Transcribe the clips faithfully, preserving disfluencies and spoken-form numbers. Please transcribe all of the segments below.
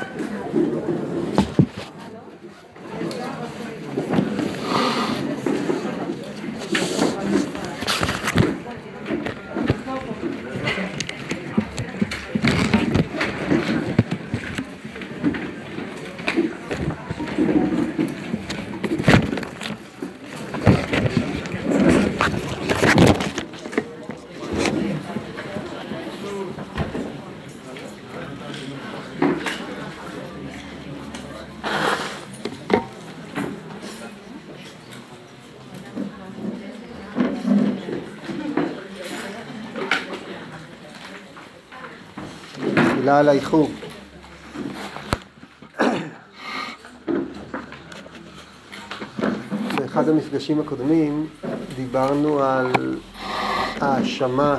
מילה על האיחור. באחד המפגשים הקודמים דיברנו על האשמה,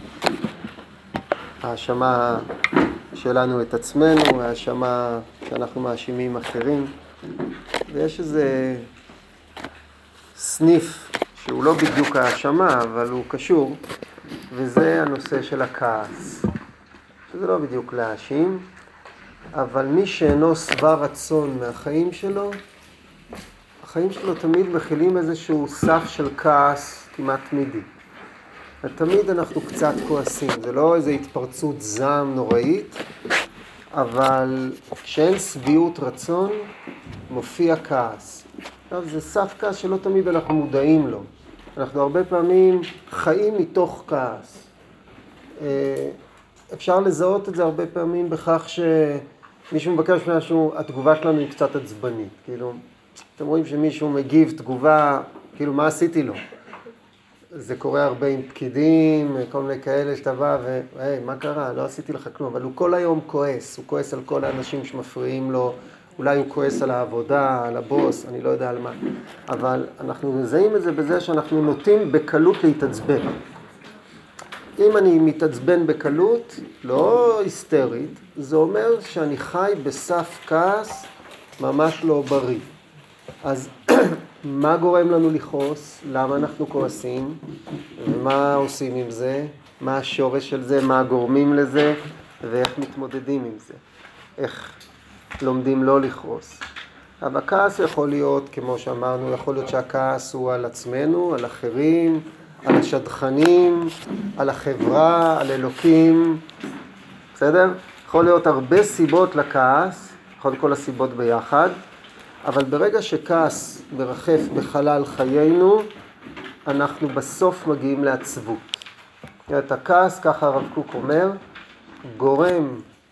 האשמה שלנו את עצמנו, האשמה שאנחנו מאשימים אחרים, ויש איזה סניף שהוא לא בדיוק האשמה, אבל הוא קשור, וזה הנושא של הכעס. שזה לא בדיוק להאשים, אבל מי שאינו שבע רצון מהחיים שלו, החיים שלו תמיד מכילים איזשהו סף של כעס כמעט תמידי. ותמיד אנחנו קצת כועסים, זה לא איזו התפרצות זעם נוראית, אבל כשאין שביעות רצון, מופיע כעס. עכשיו, זה סף כעס שלא תמיד אנחנו מודעים לו. אנחנו הרבה פעמים חיים מתוך כעס. אפשר לזהות את זה הרבה פעמים בכך שמישהו מבקש משהו, התגובה שלנו היא קצת עצבנית. כאילו, אתם רואים שמישהו מגיב תגובה, כאילו, מה עשיתי לו? זה קורה הרבה עם פקידים, כל מיני כאלה שאתה בא ו... היי, מה קרה? לא עשיתי לך כלום. אבל הוא כל היום כועס. הוא כועס על כל האנשים שמפריעים לו. אולי הוא כועס על העבודה, על הבוס, אני לא יודע על מה. אבל אנחנו מזהים את זה בזה שאנחנו נוטים בקלות להתעצבן. אם אני מתעצבן בקלות, לא היסטרית, זה אומר שאני חי בסף כעס ממש לא בריא. אז מה גורם לנו לכעוס? למה אנחנו כועסים? ומה עושים עם זה? מה השורש של זה? מה הגורמים לזה? ואיך מתמודדים עם זה? איך לומדים לא לכעוס? אבל הכעס יכול להיות, כמו שאמרנו, יכול להיות שהכעס הוא על עצמנו, על אחרים, על השדכנים, על החברה, על אלוקים. בסדר? יכול להיות הרבה סיבות לכעס, יכול להיות כל הסיבות ביחד, אבל ברגע שכעס מרחף בחלל חיינו, אנחנו בסוף מגיעים לעצבות. את הכעס, ככה הרב קוק אומר, גורם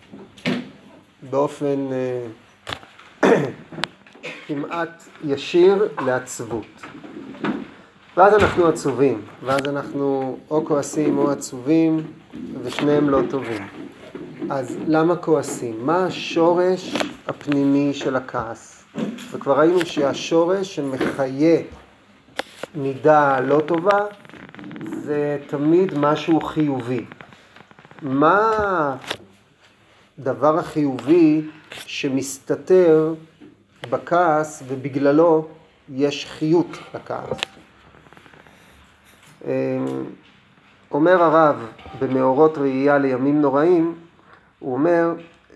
באופן אה, כמעט ישיר לעצבות. ואז אנחנו עצובים, ואז אנחנו או כועסים או עצובים, ושניהם לא טובים. אז למה כועסים? מה השורש הפנימי של הכעס? וכבר ראינו שהשורש שמחיה מידה לא טובה, זה תמיד משהו חיובי. מה הדבר החיובי שמסתתר בכעס ובגללו יש חיות לכעס? אומר הרב במאורות ראייה לימים נוראים, הוא אומר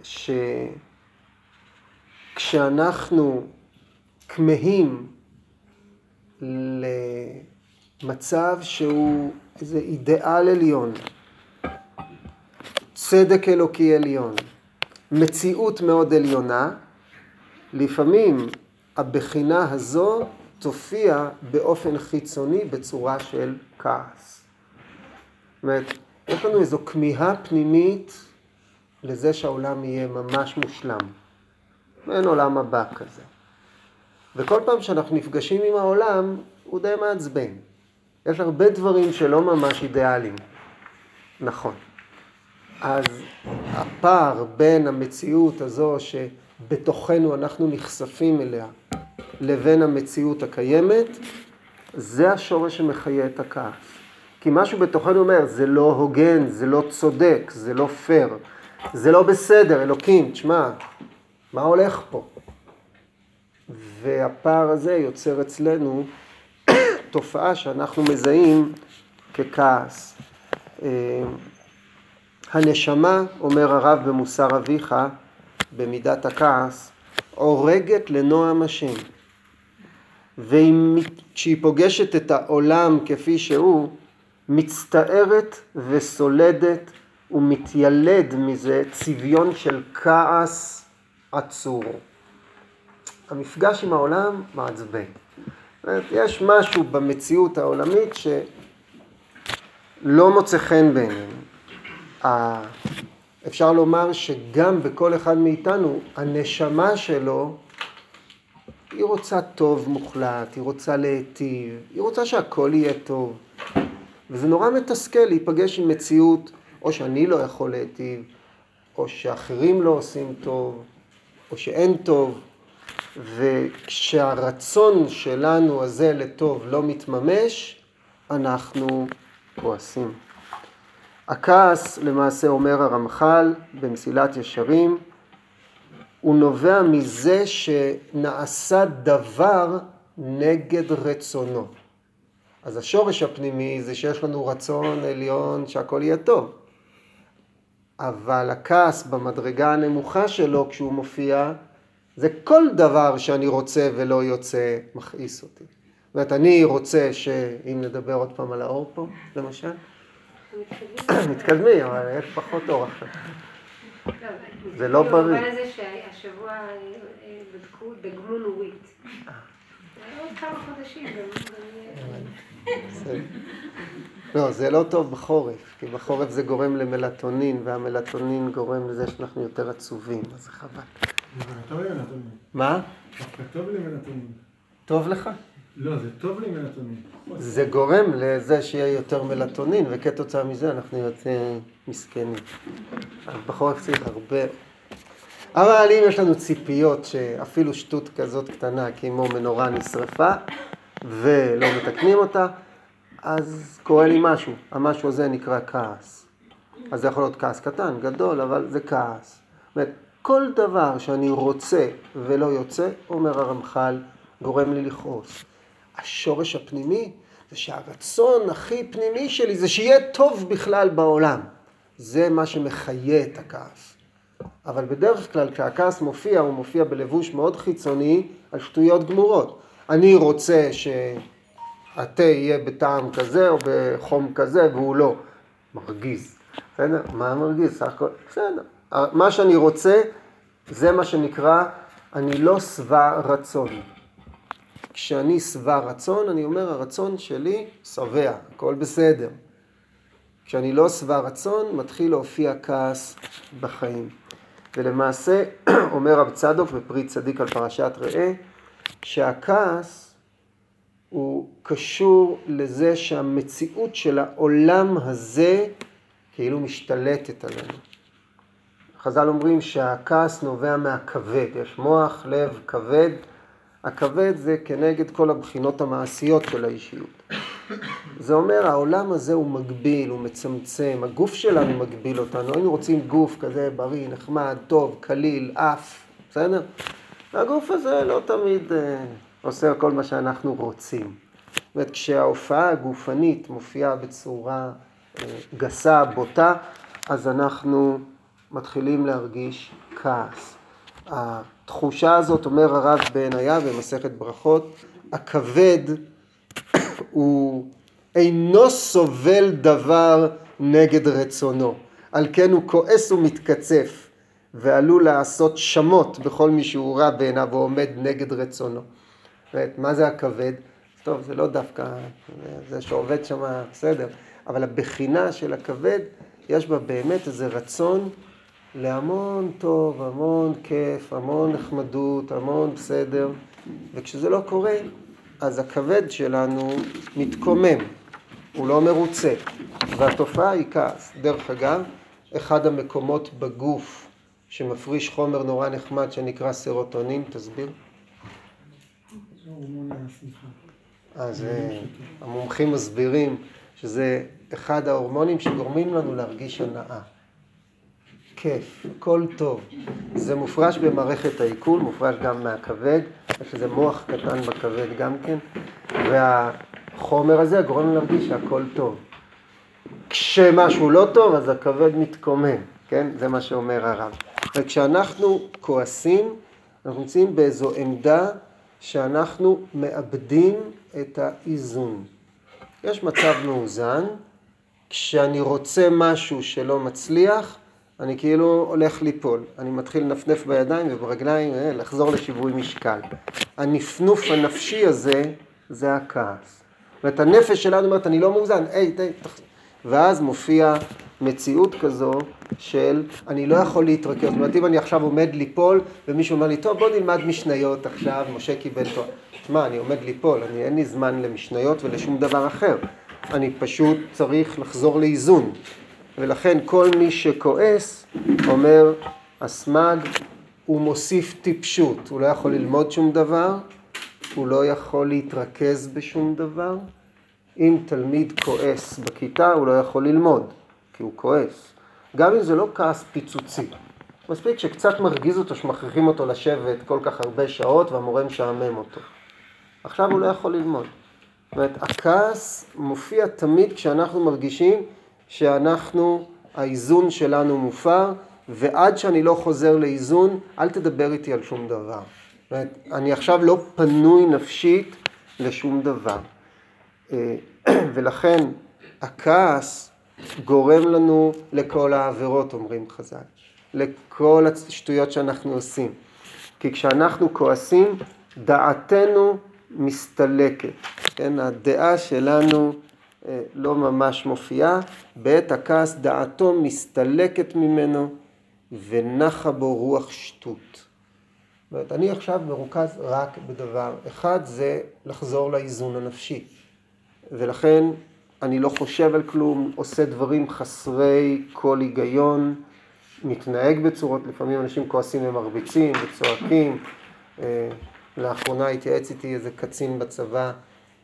שכשאנחנו כמהים למצב שהוא איזה אידיאל עליון, צדק אלוקי עליון, מציאות מאוד עליונה, לפעמים הבחינה הזו תופיע באופן חיצוני בצורה של כעס. זאת אומרת, יש לנו איזו כמיהה פנימית לזה שהעולם יהיה ממש מושלם. אין עולם הבא כזה. וכל פעם שאנחנו נפגשים עם העולם, הוא די מעצבן. יש הרבה דברים שלא ממש אידיאליים. נכון. אז הפער בין המציאות הזו שבתוכנו אנחנו נחשפים אליה, לבין המציאות הקיימת, זה השורש שמחיה את הכעס. כי משהו בתוכנו אומר, זה לא הוגן, זה לא צודק, זה לא פייר, זה לא בסדר, אלוקים, תשמע, מה הולך פה? והפער הזה יוצר אצלנו תופעה שאנחנו מזהים ככעס. הנשמה, אומר הרב במוסר אביך, במידת הכעס, הורגת לנועם השם. וכשהיא פוגשת את העולם כפי שהוא, מצטערת וסולדת ומתיילד מזה צביון של כעס עצור. המפגש עם העולם מעצבן. יש משהו במציאות העולמית שלא מוצא חן בעינינו. אפשר לומר שגם בכל אחד מאיתנו, הנשמה שלו, היא רוצה טוב מוחלט, היא רוצה להיטיב, היא רוצה שהכל יהיה טוב. וזה נורא מתסכל להיפגש עם מציאות, או שאני לא יכול להיטיב, או שאחרים לא עושים טוב, או שאין טוב. וכשהרצון שלנו הזה לטוב לא מתממש, אנחנו כועסים. הכעס, למעשה אומר הרמח"ל במסילת ישרים, הוא נובע מזה שנעשה דבר נגד רצונו. אז השורש הפנימי זה שיש לנו רצון עליון שהכל יהיה טוב. אבל הכעס במדרגה הנמוכה שלו כשהוא מופיע, זה כל דבר שאני רוצה ולא יוצא מכעיס אותי. זאת אומרת, אני רוצה שאם נדבר עוד פעם על האור פה, למשל, מתקדמי, אבל יש פחות אור עכשיו. זה לא בריא. במובן הזה שהשבוע בדקו דגמו נורית. עוד כמה חודשים. לא, זה לא טוב בחורף, כי בחורף זה גורם למלטונין, והמלטונין גורם לזה שאנחנו יותר עצובים, אז זה חבל. טוב לי מלטונין. מה? טוב לי מלטונין. טוב לך? לא, זה טוב לי מלטונין. זה גורם לזה שיהיה יותר מלטונין, וכתוצאה מזה אנחנו יוצאים מסכנים. אז בחורף צריך הרבה. אבל אם יש לנו ציפיות שאפילו שטות כזאת קטנה, כמו מנורה נשרפה, ולא מתקנים אותה, אז קורה לי משהו. המשהו הזה נקרא כעס. אז זה יכול להיות כעס קטן, גדול, אבל זה כעס. זאת אומרת, כל דבר שאני רוצה ולא יוצא, אומר הרמח"ל, גורם לי לכעוס. השורש הפנימי זה שהרצון הכי פנימי שלי זה שיהיה טוב בכלל בעולם. זה מה שמחיה את הכעס. אבל בדרך כלל כשהכעס מופיע, הוא מופיע בלבוש מאוד חיצוני על שטויות גמורות. אני רוצה שהתה יהיה בטעם כזה או בחום כזה והוא לא. מרגיז. בסדר? מה מרגיז? סך הכל. בסדר. מה שאני רוצה זה מה שנקרא, אני לא שבע רצון. כשאני שבע רצון, אני אומר, הרצון שלי שבע, הכל בסדר. כשאני לא שבע רצון, מתחיל להופיע כעס בחיים. ולמעשה, אומר רב צדוק בפרי צדיק על פרשת ראה, שהכעס הוא קשור לזה שהמציאות של העולם הזה כאילו משתלטת עלינו. חז"ל אומרים שהכעס נובע מהכבד, יש מוח, לב, כבד. הכבד זה כנגד כל הבחינות המעשיות של האישיות. זה אומר, העולם הזה הוא מגביל, הוא מצמצם, הגוף שלנו מגביל אותנו. היינו רוצים גוף כזה בריא, נחמד, טוב, קליל, אף, בסדר? והגוף הזה לא תמיד אה, עושה כל מה שאנחנו רוצים. זאת אומרת, כשההופעה הגופנית מופיעה בצורה אה, גסה, בוטה, אז אנחנו מתחילים להרגיש כעס. התחושה הזאת, אומר הרב בעניה במסכת ברכות, הכבד הוא אינו סובל דבר נגד רצונו. על כן הוא כועס ומתקצף, ועלול לעשות שמות בכל מי שהוא רע בעיניו ועומד נגד רצונו. מה זה הכבד? טוב, זה לא דווקא, זה שעובד שם בסדר, אבל הבחינה של הכבד, יש בה באמת איזה רצון להמון טוב, המון כיף, המון נחמדות, המון בסדר, וכשזה לא קורה, אז הכבד שלנו מתקומם, הוא לא מרוצה, והתופעה היא כעס. דרך אגב, אחד המקומות בגוף שמפריש חומר נורא נחמד שנקרא סרוטונין, תסביר? אז המומחים מסבירים שזה אחד ההורמונים שגורמים לנו להרגיש הנאה. כיף, הכל טוב. זה מופרש במערכת העיכול, מופרש גם מהכבד, יש איזה מוח קטן בכבד גם כן, והחומר הזה גורם לנו להרגיש שהכל טוב. כשמשהו לא טוב, אז הכבד מתקומם, כן? זה מה שאומר הרב. וכשאנחנו כועסים, אנחנו נמצאים באיזו עמדה שאנחנו מאבדים את האיזון. יש מצב מאוזן, כשאני רוצה משהו שלא מצליח, אני כאילו הולך ליפול. אני מתחיל לנפנף בידיים וברגליים, אה, לחזור לשיווי משקל. הנפנוף הנפשי הזה, זה הכעס. ואת הנפש שלנו אומרת, אני לא מאוזן, היי, היי, תחזור. ואז מופיע מציאות כזו של אני לא יכול להתרכז. זאת אומרת, אם אני עכשיו עומד ליפול, ומישהו אומר לי, טוב, בוא נלמד משניות עכשיו, משה קיבל תואר. תשמע, אני עומד ליפול, אני, אין לי זמן למשניות ולשום דבר אחר. אני פשוט צריך לחזור לאיזון. ולכן כל מי שכועס אומר, הסמג הוא מוסיף טיפשות. הוא לא יכול ללמוד שום דבר, הוא לא יכול להתרכז בשום דבר. אם תלמיד כועס בכיתה, הוא לא יכול ללמוד, כי הוא כועס. גם אם זה לא כעס פיצוצי. מספיק שקצת מרגיז אותו, שמכריחים אותו לשבת כל כך הרבה שעות, והמורה משעמם אותו. עכשיו הוא לא יכול ללמוד. זאת אומרת, הכעס מופיע תמיד כשאנחנו מרגישים שאנחנו, האיזון שלנו מופר, ועד שאני לא חוזר לאיזון, אל תדבר איתי על שום דבר. זאת אומרת, אני עכשיו לא פנוי נפשית לשום דבר. ולכן הכעס גורם לנו לכל העבירות, אומרים חז"ל, לכל השטויות שאנחנו עושים. כי כשאנחנו כועסים, דעתנו מסתלקת. כן, הדעה שלנו לא ממש מופיעה, בעת הכעס דעתו מסתלקת ממנו ונחה בו רוח שטות. זאת אומרת, אני עכשיו מרוכז רק בדבר אחד, זה לחזור לאיזון הנפשי. ולכן אני לא חושב על כלום, עושה דברים חסרי כל היגיון, מתנהג בצורות, לפעמים אנשים כועסים ומרביצים וצועקים. לאחרונה התייעץ איתי איזה קצין בצבא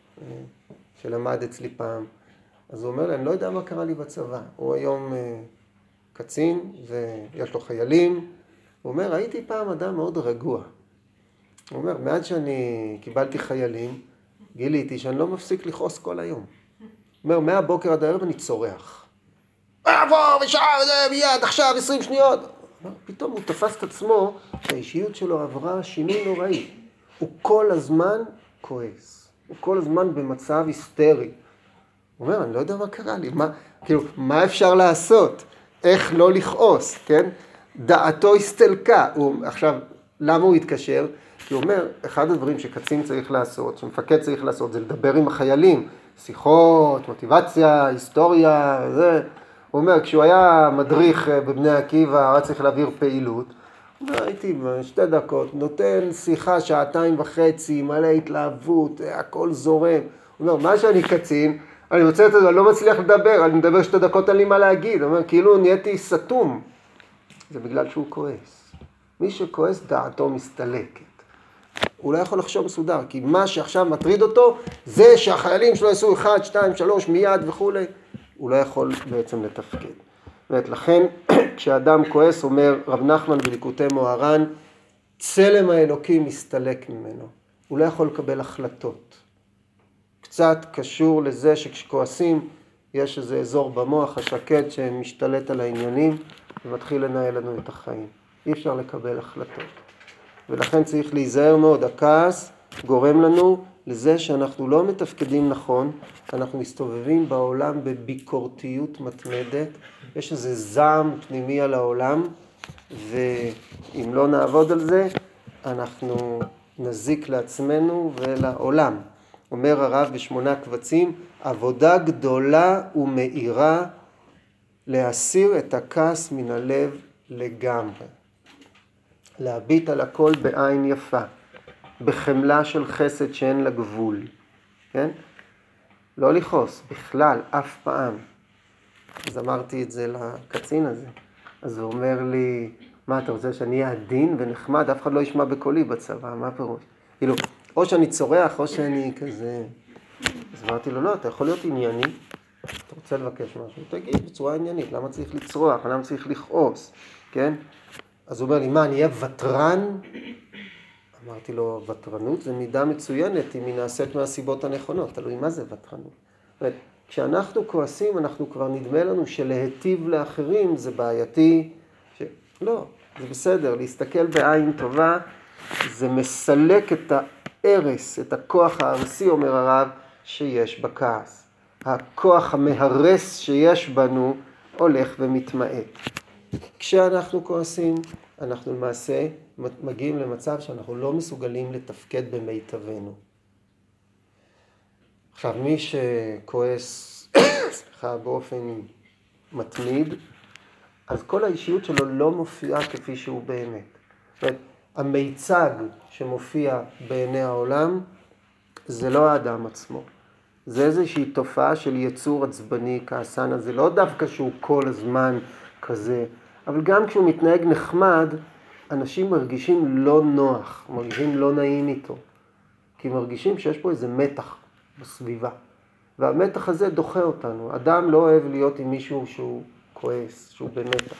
שלמד אצלי פעם. אז הוא אומר לי, אני לא יודע מה קרה לי בצבא. הוא היום קצין ויש לו חיילים. הוא אומר, הייתי פעם אדם מאוד רגוע. הוא אומר, מעט שאני קיבלתי חיילים, גיליתי שאני לא מפסיק לכעוס כל היום. הוא אומר, מהבוקר עד הערב אני צורח. עבור ושעה וזה מיד, עכשיו עשרים שניות. פתאום הוא תפס את עצמו, האישיות שלו עברה שינוי נוראי. הוא כל הזמן כועס. הוא כל הזמן במצב היסטרי. הוא אומר, אני לא יודע מה קרה לי. מה, כאילו, מה אפשר לעשות? איך לא לכעוס, כן? דעתו הסתלקה. הוא, עכשיו, למה הוא התקשר? כי הוא אומר, אחד הדברים שקצין צריך לעשות, שמפקד צריך לעשות, זה לדבר עם החיילים. שיחות, מוטיבציה, היסטוריה, זה. הוא אומר, כשהוא היה מדריך בבני עקיבא, היה צריך להעביר פעילות. הוא אומר, הייתי בשתי דקות, נותן שיחה שעתיים וחצי, מלא התלהבות, הכל זורם. הוא אומר, מה שאני קצין, אני רוצה את זה, אני לא מצליח לדבר, אני מדבר שתי דקות, אין לי מה להגיד. הוא אומר, כאילו נהייתי סתום. זה בגלל שהוא כועס. מי שכועס, דעתו מסתלקת. הוא לא יכול לחשוב מסודר, כי מה שעכשיו מטריד אותו, זה שהחיילים שלו יעשו אחד, שתיים, שלוש, מיד וכו'. הוא לא יכול בעצם לתפקד. ואת לכן, כשאדם כועס, אומר רב נחמן בליקוטי מוהר"ן, צלם האלוקים מסתלק ממנו. הוא לא יכול לקבל החלטות. קצת קשור לזה שכשכועסים, יש איזה אזור במוח השקט שמשתלט על העניינים, ומתחיל לנהל לנו את החיים. אי אפשר לקבל החלטות. ולכן צריך להיזהר מאוד. הכעס גורם לנו לזה שאנחנו לא מתפקדים נכון, אנחנו מסתובבים בעולם בביקורתיות מתמדת, יש איזה זעם פנימי על העולם, ואם לא נעבוד על זה, אנחנו נזיק לעצמנו ולעולם. אומר הרב בשמונה קבצים, עבודה גדולה ומאירה להסיר את הכעס מן הלב לגמרי. להביט על הכל בעין יפה, בחמלה של חסד שאין לה גבול, כן? לא לכעוס, בכלל, אף פעם. אז אמרתי את זה לקצין הזה. אז הוא אומר לי, מה אתה רוצה שאני אהיה עדין ונחמד? אף אחד לא ישמע בקולי בצבא, מה פירוש? כאילו, או שאני צורח, או שאני כזה... אז אמרתי לו, לא, אתה יכול להיות ענייני. אתה רוצה לבקש משהו? תגיד בצורה עניינית, למה צריך לצרוח? למה צריך לכעוס? כן? אז הוא אומר לי, מה, אני אהיה וטרן? אמרתי לו, וטרנות זה מידה מצוינת אם היא נעשית מהסיבות הנכונות. תלוי מה זה וטרנות. זאת אומרת, כשאנחנו כועסים, אנחנו כבר נדמה לנו שלהטיב לאחרים זה בעייתי. ש... לא, זה בסדר, להסתכל בעין טובה, זה מסלק את הארס, את הכוח הארסי, אומר הרב, שיש בכעס. הכוח המהרס שיש בנו הולך ומתמעט. כשאנחנו כועסים, אנחנו למעשה מגיעים למצב שאנחנו לא מסוגלים לתפקד במיטבנו. עכשיו, מי שכועס, סליחה, באופן מתמיד, אז כל האישיות שלו לא מופיעה כפי שהוא באמת. זאת אומרת, המיצג שמופיע בעיני העולם, זה לא האדם עצמו. זה איזושהי תופעה של יצור עצבני, כעסן, זה לא דווקא שהוא כל הזמן כזה, אבל גם כשהוא מתנהג נחמד, אנשים מרגישים לא נוח, מרגישים לא נעים איתו. כי מרגישים שיש פה איזה מתח בסביבה. והמתח הזה דוחה אותנו. אדם לא אוהב להיות עם מישהו שהוא כועס, שהוא במתח.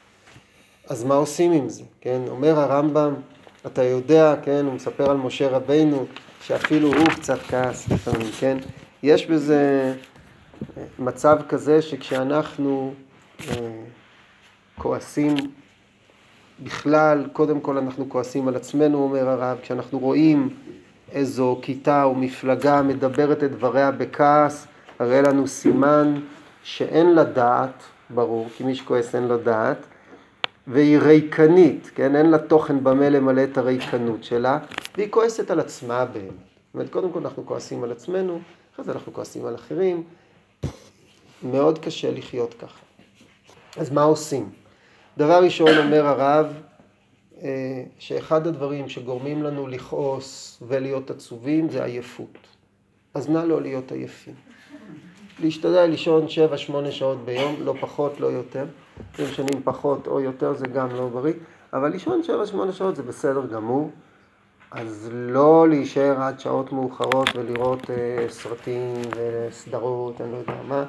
אז מה עושים עם זה? כן? אומר הרמב"ם, אתה יודע, כן, הוא מספר על משה רבינו, שאפילו הוא קצת כעס לפעמים, כן? יש בזה מצב כזה שכשאנחנו אה, כועסים בכלל, קודם כל אנחנו כועסים על עצמנו, אומר הרב, כשאנחנו רואים איזו כיתה או מפלגה מדברת את דבריה בכעס, הרי לנו סימן שאין לה דעת, ברור, כי מי שכועס אין לו דעת, והיא ריקנית, כן? אין לה תוכן במה למלא את הריקנות שלה, והיא כועסת על עצמה באמת. זאת אומרת, קודם כל אנחנו כועסים על עצמנו, אחרי זה אנחנו כועסים על אחרים. מאוד קשה לחיות ככה. אז מה עושים? דבר ראשון אומר הרב, שאחד הדברים שגורמים לנו לכעוס ולהיות עצובים זה עייפות. אז נא לא להיות עייפים. להשתדל לישון שבע שמונה שעות ביום, לא פחות, לא יותר. אם שנים פחות או יותר זה גם לא בריא, אבל לישון שבע שמונה שעות זה בסדר גמור. אז לא להישאר עד שעות מאוחרות ולראות אה, סרטים וסדרות, אני לא יודע מה.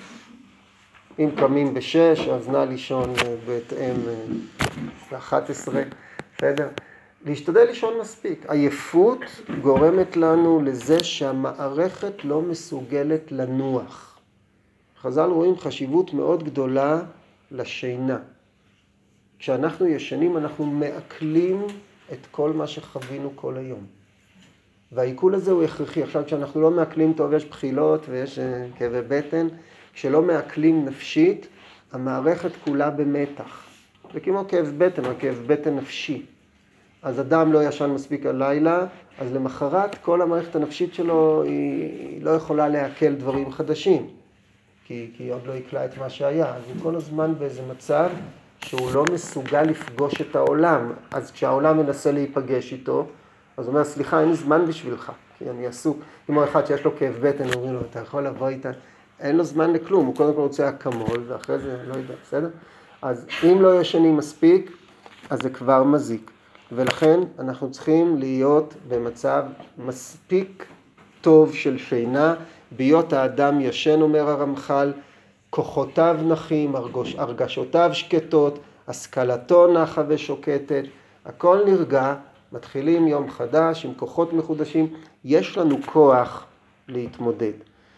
אם קמים בשש, אז נא לישון אה, בהתאם אה, ב-אחת עשרה, בסדר? להשתדל לישון מספיק. עייפות גורמת לנו לזה שהמערכת לא מסוגלת לנוח. חז"ל רואים חשיבות מאוד גדולה לשינה. כשאנחנו ישנים אנחנו מעכלים את כל מה שחווינו כל היום. והעיכול הזה הוא הכרחי. עכשיו כשאנחנו לא מעכלים טוב, יש בחילות ויש כאבי בטן. כשלא מעכלים נפשית, המערכת כולה במתח. זה כמו כאב בטן, אבל כאב בטן נפשי. אז אדם לא ישן מספיק הלילה, אז למחרת כל המערכת הנפשית שלו היא לא יכולה לעכל דברים חדשים. כי, כי עוד לא יקלה את מה שהיה. אז הוא כל הזמן באיזה מצב שהוא לא מסוגל לפגוש את העולם. אז כשהעולם מנסה להיפגש איתו, אז הוא אומר, סליחה, אין לי זמן בשבילך, כי אני עסוק. אם הוא אחד שיש לו כאב בטן, הוא אומר לו, אתה יכול לבוא איתה? אין לו זמן לכלום, הוא קודם כל רוצה אקמול, ואחרי זה, לא יודע, בסדר? אז אם לא ישנים מספיק, אז זה כבר מזיק. ולכן אנחנו צריכים להיות במצב מספיק טוב של שינה, ביות האדם ישן, אומר הרמח"ל, כוחותיו נחים, הרגוש, הרגשותיו שקטות, השכלתו נחה ושוקטת, הכל נרגע, מתחילים יום חדש עם כוחות מחודשים, יש לנו כוח להתמודד.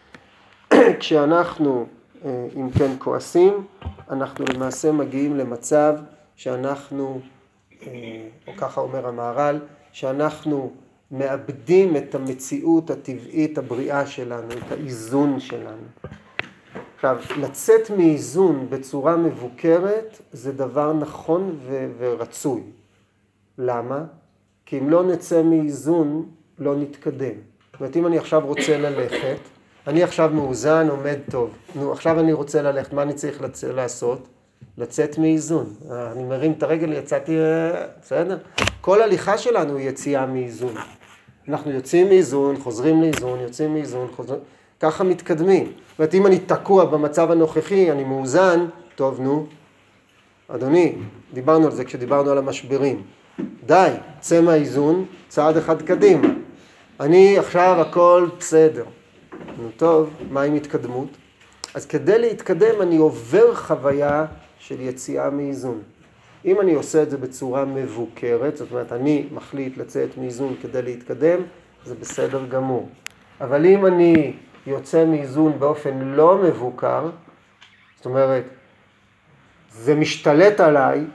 כשאנחנו, אם כן, כועסים, אנחנו למעשה מגיעים למצב שאנחנו, או ככה אומר המהר"ל, שאנחנו מאבדים את המציאות הטבעית, הבריאה שלנו, את האיזון שלנו. עכשיו, לצאת מאיזון בצורה מבוקרת זה דבר נכון ו- ורצוי. למה? כי אם לא נצא מאיזון, לא נתקדם. זאת אומרת, אם אני עכשיו רוצה ללכת, אני עכשיו מאוזן, עומד טוב. נו, עכשיו אני רוצה ללכת, מה אני צריך לצ... לעשות? לצאת מאיזון. אני מרים את הרגל, יצאתי, בסדר? כל הליכה שלנו היא יציאה מאיזון. אנחנו יוצאים מאיזון, חוזרים לאיזון, יוצאים מאיזון, חוזרים... ככה מתקדמים. זאת אומרת, אם אני תקוע במצב הנוכחי, אני מאוזן, טוב, נו. אדוני, דיברנו על זה כשדיברנו על המשברים. די, צא מהאיזון, צעד אחד קדימה. אני עכשיו הכל בסדר. נו טוב, מה עם התקדמות? אז כדי להתקדם אני עובר חוויה של יציאה מאיזון. אם אני עושה את זה בצורה מבוקרת, זאת אומרת אני מחליט לצאת מאיזון כדי להתקדם, זה בסדר גמור. אבל אם אני יוצא מאיזון באופן לא מבוקר, זאת אומרת, זה משתלט עליי,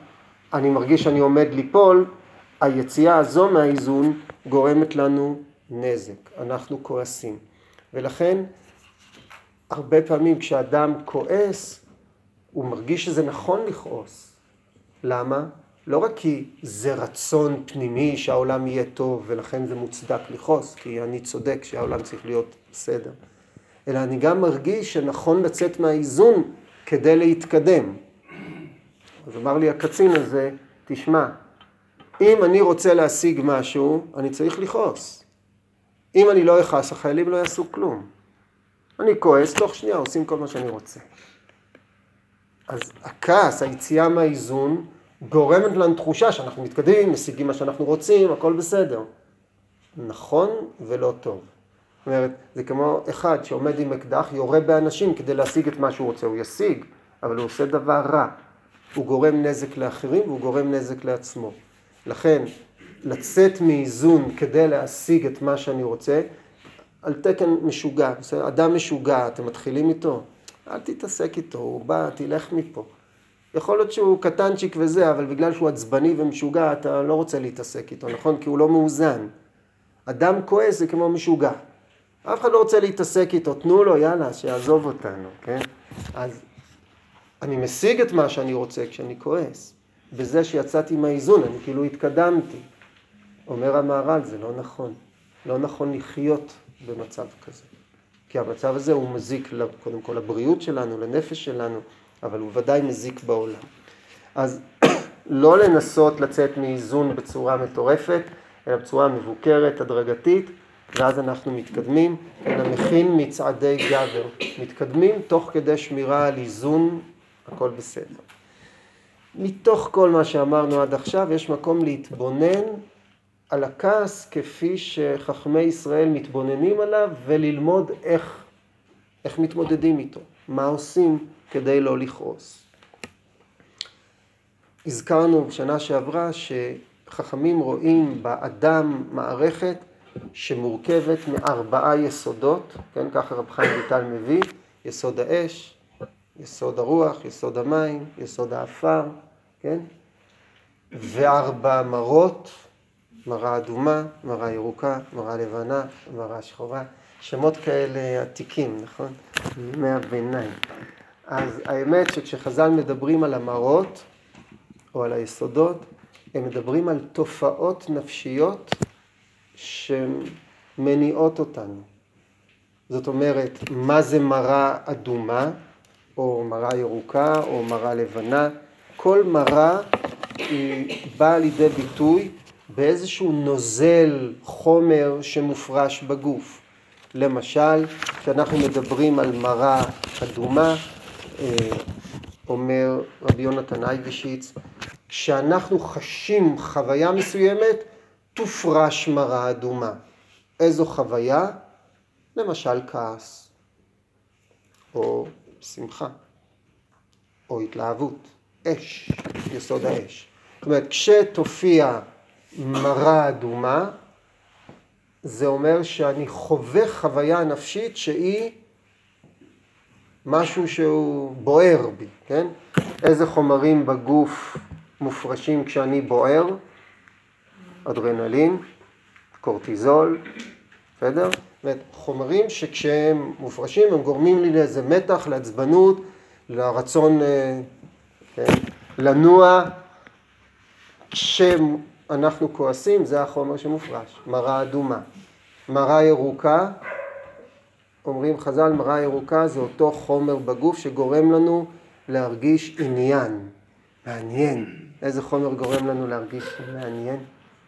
אני מרגיש שאני עומד ליפול, היציאה הזו מהאיזון גורמת לנו נזק, אנחנו כועסים. ולכן, הרבה פעמים כשאדם כועס, הוא מרגיש שזה נכון לכעוס. למה? לא רק כי זה רצון פנימי שהעולם יהיה טוב, ולכן זה מוצדק לכעוס, כי אני צודק שהעולם צריך להיות בסדר. אלא אני גם מרגיש שנכון לצאת מהאיזון כדי להתקדם. אז אמר לי הקצין הזה, תשמע, אם אני רוצה להשיג משהו, אני צריך לכעוס. אם אני לא אכעס, החיילים לא יעשו כלום. אני כועס, תוך שנייה עושים כל מה שאני רוצה. אז הכעס, היציאה מהאיזון, גורמת לנו תחושה שאנחנו מתקדמים, משיגים מה שאנחנו רוצים, הכל בסדר. נכון ולא טוב. זאת אומרת, זה כמו אחד שעומד עם אקדח, יורה באנשים כדי להשיג את מה שהוא רוצה. הוא ישיג, אבל הוא עושה דבר רע. הוא גורם נזק לאחרים והוא גורם נזק לעצמו. לכן, לצאת מאיזון כדי להשיג את מה שאני רוצה, על תקן משוגע. אדם משוגע, אתם מתחילים איתו, אל תתעסק איתו, הוא בא, תלך מפה. יכול להיות שהוא קטנצ'יק וזה, אבל בגלל שהוא עצבני ומשוגע, אתה לא רוצה להתעסק איתו, נכון? כי הוא לא מאוזן. אדם כועס זה כמו משוגע. אף אחד לא רוצה להתעסק איתו, תנו לו, יאללה, שיעזוב אותנו, כן? אז אני משיג את מה שאני רוצה כשאני כועס. בזה שיצאתי מהאיזון, אני כאילו התקדמתי. אומר המהר"ל, זה לא נכון. לא נכון לחיות במצב כזה. כי המצב הזה הוא מזיק קודם כל לבריאות שלנו, לנפש שלנו, אבל הוא ודאי מזיק בעולם. אז לא לנסות לצאת מאיזון בצורה מטורפת, אלא בצורה מבוקרת, הדרגתית, ואז אנחנו מתקדמים, אלא מכין מצעדי גבר. מתקדמים תוך כדי שמירה על איזון, הכל בסדר. מתוך כל מה שאמרנו עד עכשיו, יש מקום להתבונן על הכעס כפי שחכמי ישראל מתבוננים עליו, וללמוד איך, איך מתמודדים איתו, מה עושים כדי לא לכעוס. הזכרנו בשנה שעברה שחכמים רואים באדם מערכת שמורכבת מארבעה יסודות, כן, ככה רב חיים ויטל מביא, יסוד האש, יסוד הרוח, יסוד המים, יסוד האפר, כן? וארבע מרות, מרה אדומה, מרה ירוקה, מרה לבנה, מרה שחורה, שמות כאלה עתיקים, נכון? מימי הביניים. אז האמת שכשחז"ל מדברים על המרות או על היסודות, הם מדברים על תופעות נפשיות שמניעות אותנו. זאת אומרת, מה זה מרה אדומה, או מרה ירוקה, או מרה לבנה? כל מרה היא באה לידי ביטוי באיזשהו נוזל חומר שמופרש בגוף. למשל, כשאנחנו מדברים על מרה אדומה, אומר רבי יונתן אייבשיץ, כשאנחנו חשים חוויה מסוימת, תופרש מרה אדומה. איזו חוויה? למשל כעס, או שמחה, או התלהבות, אש, יסוד האש. זאת אומרת, כשתופיע מרה אדומה, זה אומר שאני חווה חוויה נפשית שהיא משהו שהוא בוער בי, כן? איזה חומרים בגוף מופרשים כשאני בוער? אדרנלין, קורטיזול, בסדר? זאת אומרת, חומרים שכשהם מופרשים הם גורמים לי לאיזה מתח, לעצבנות, לרצון, כן, לנוע. כשאנחנו כועסים, זה החומר שמופרש, מרה אדומה. מרה ירוקה, אומרים חז"ל, מרה ירוקה זה אותו חומר בגוף שגורם לנו להרגיש עניין, מעניין. איזה חומר גורם לנו להרגיש מעניין?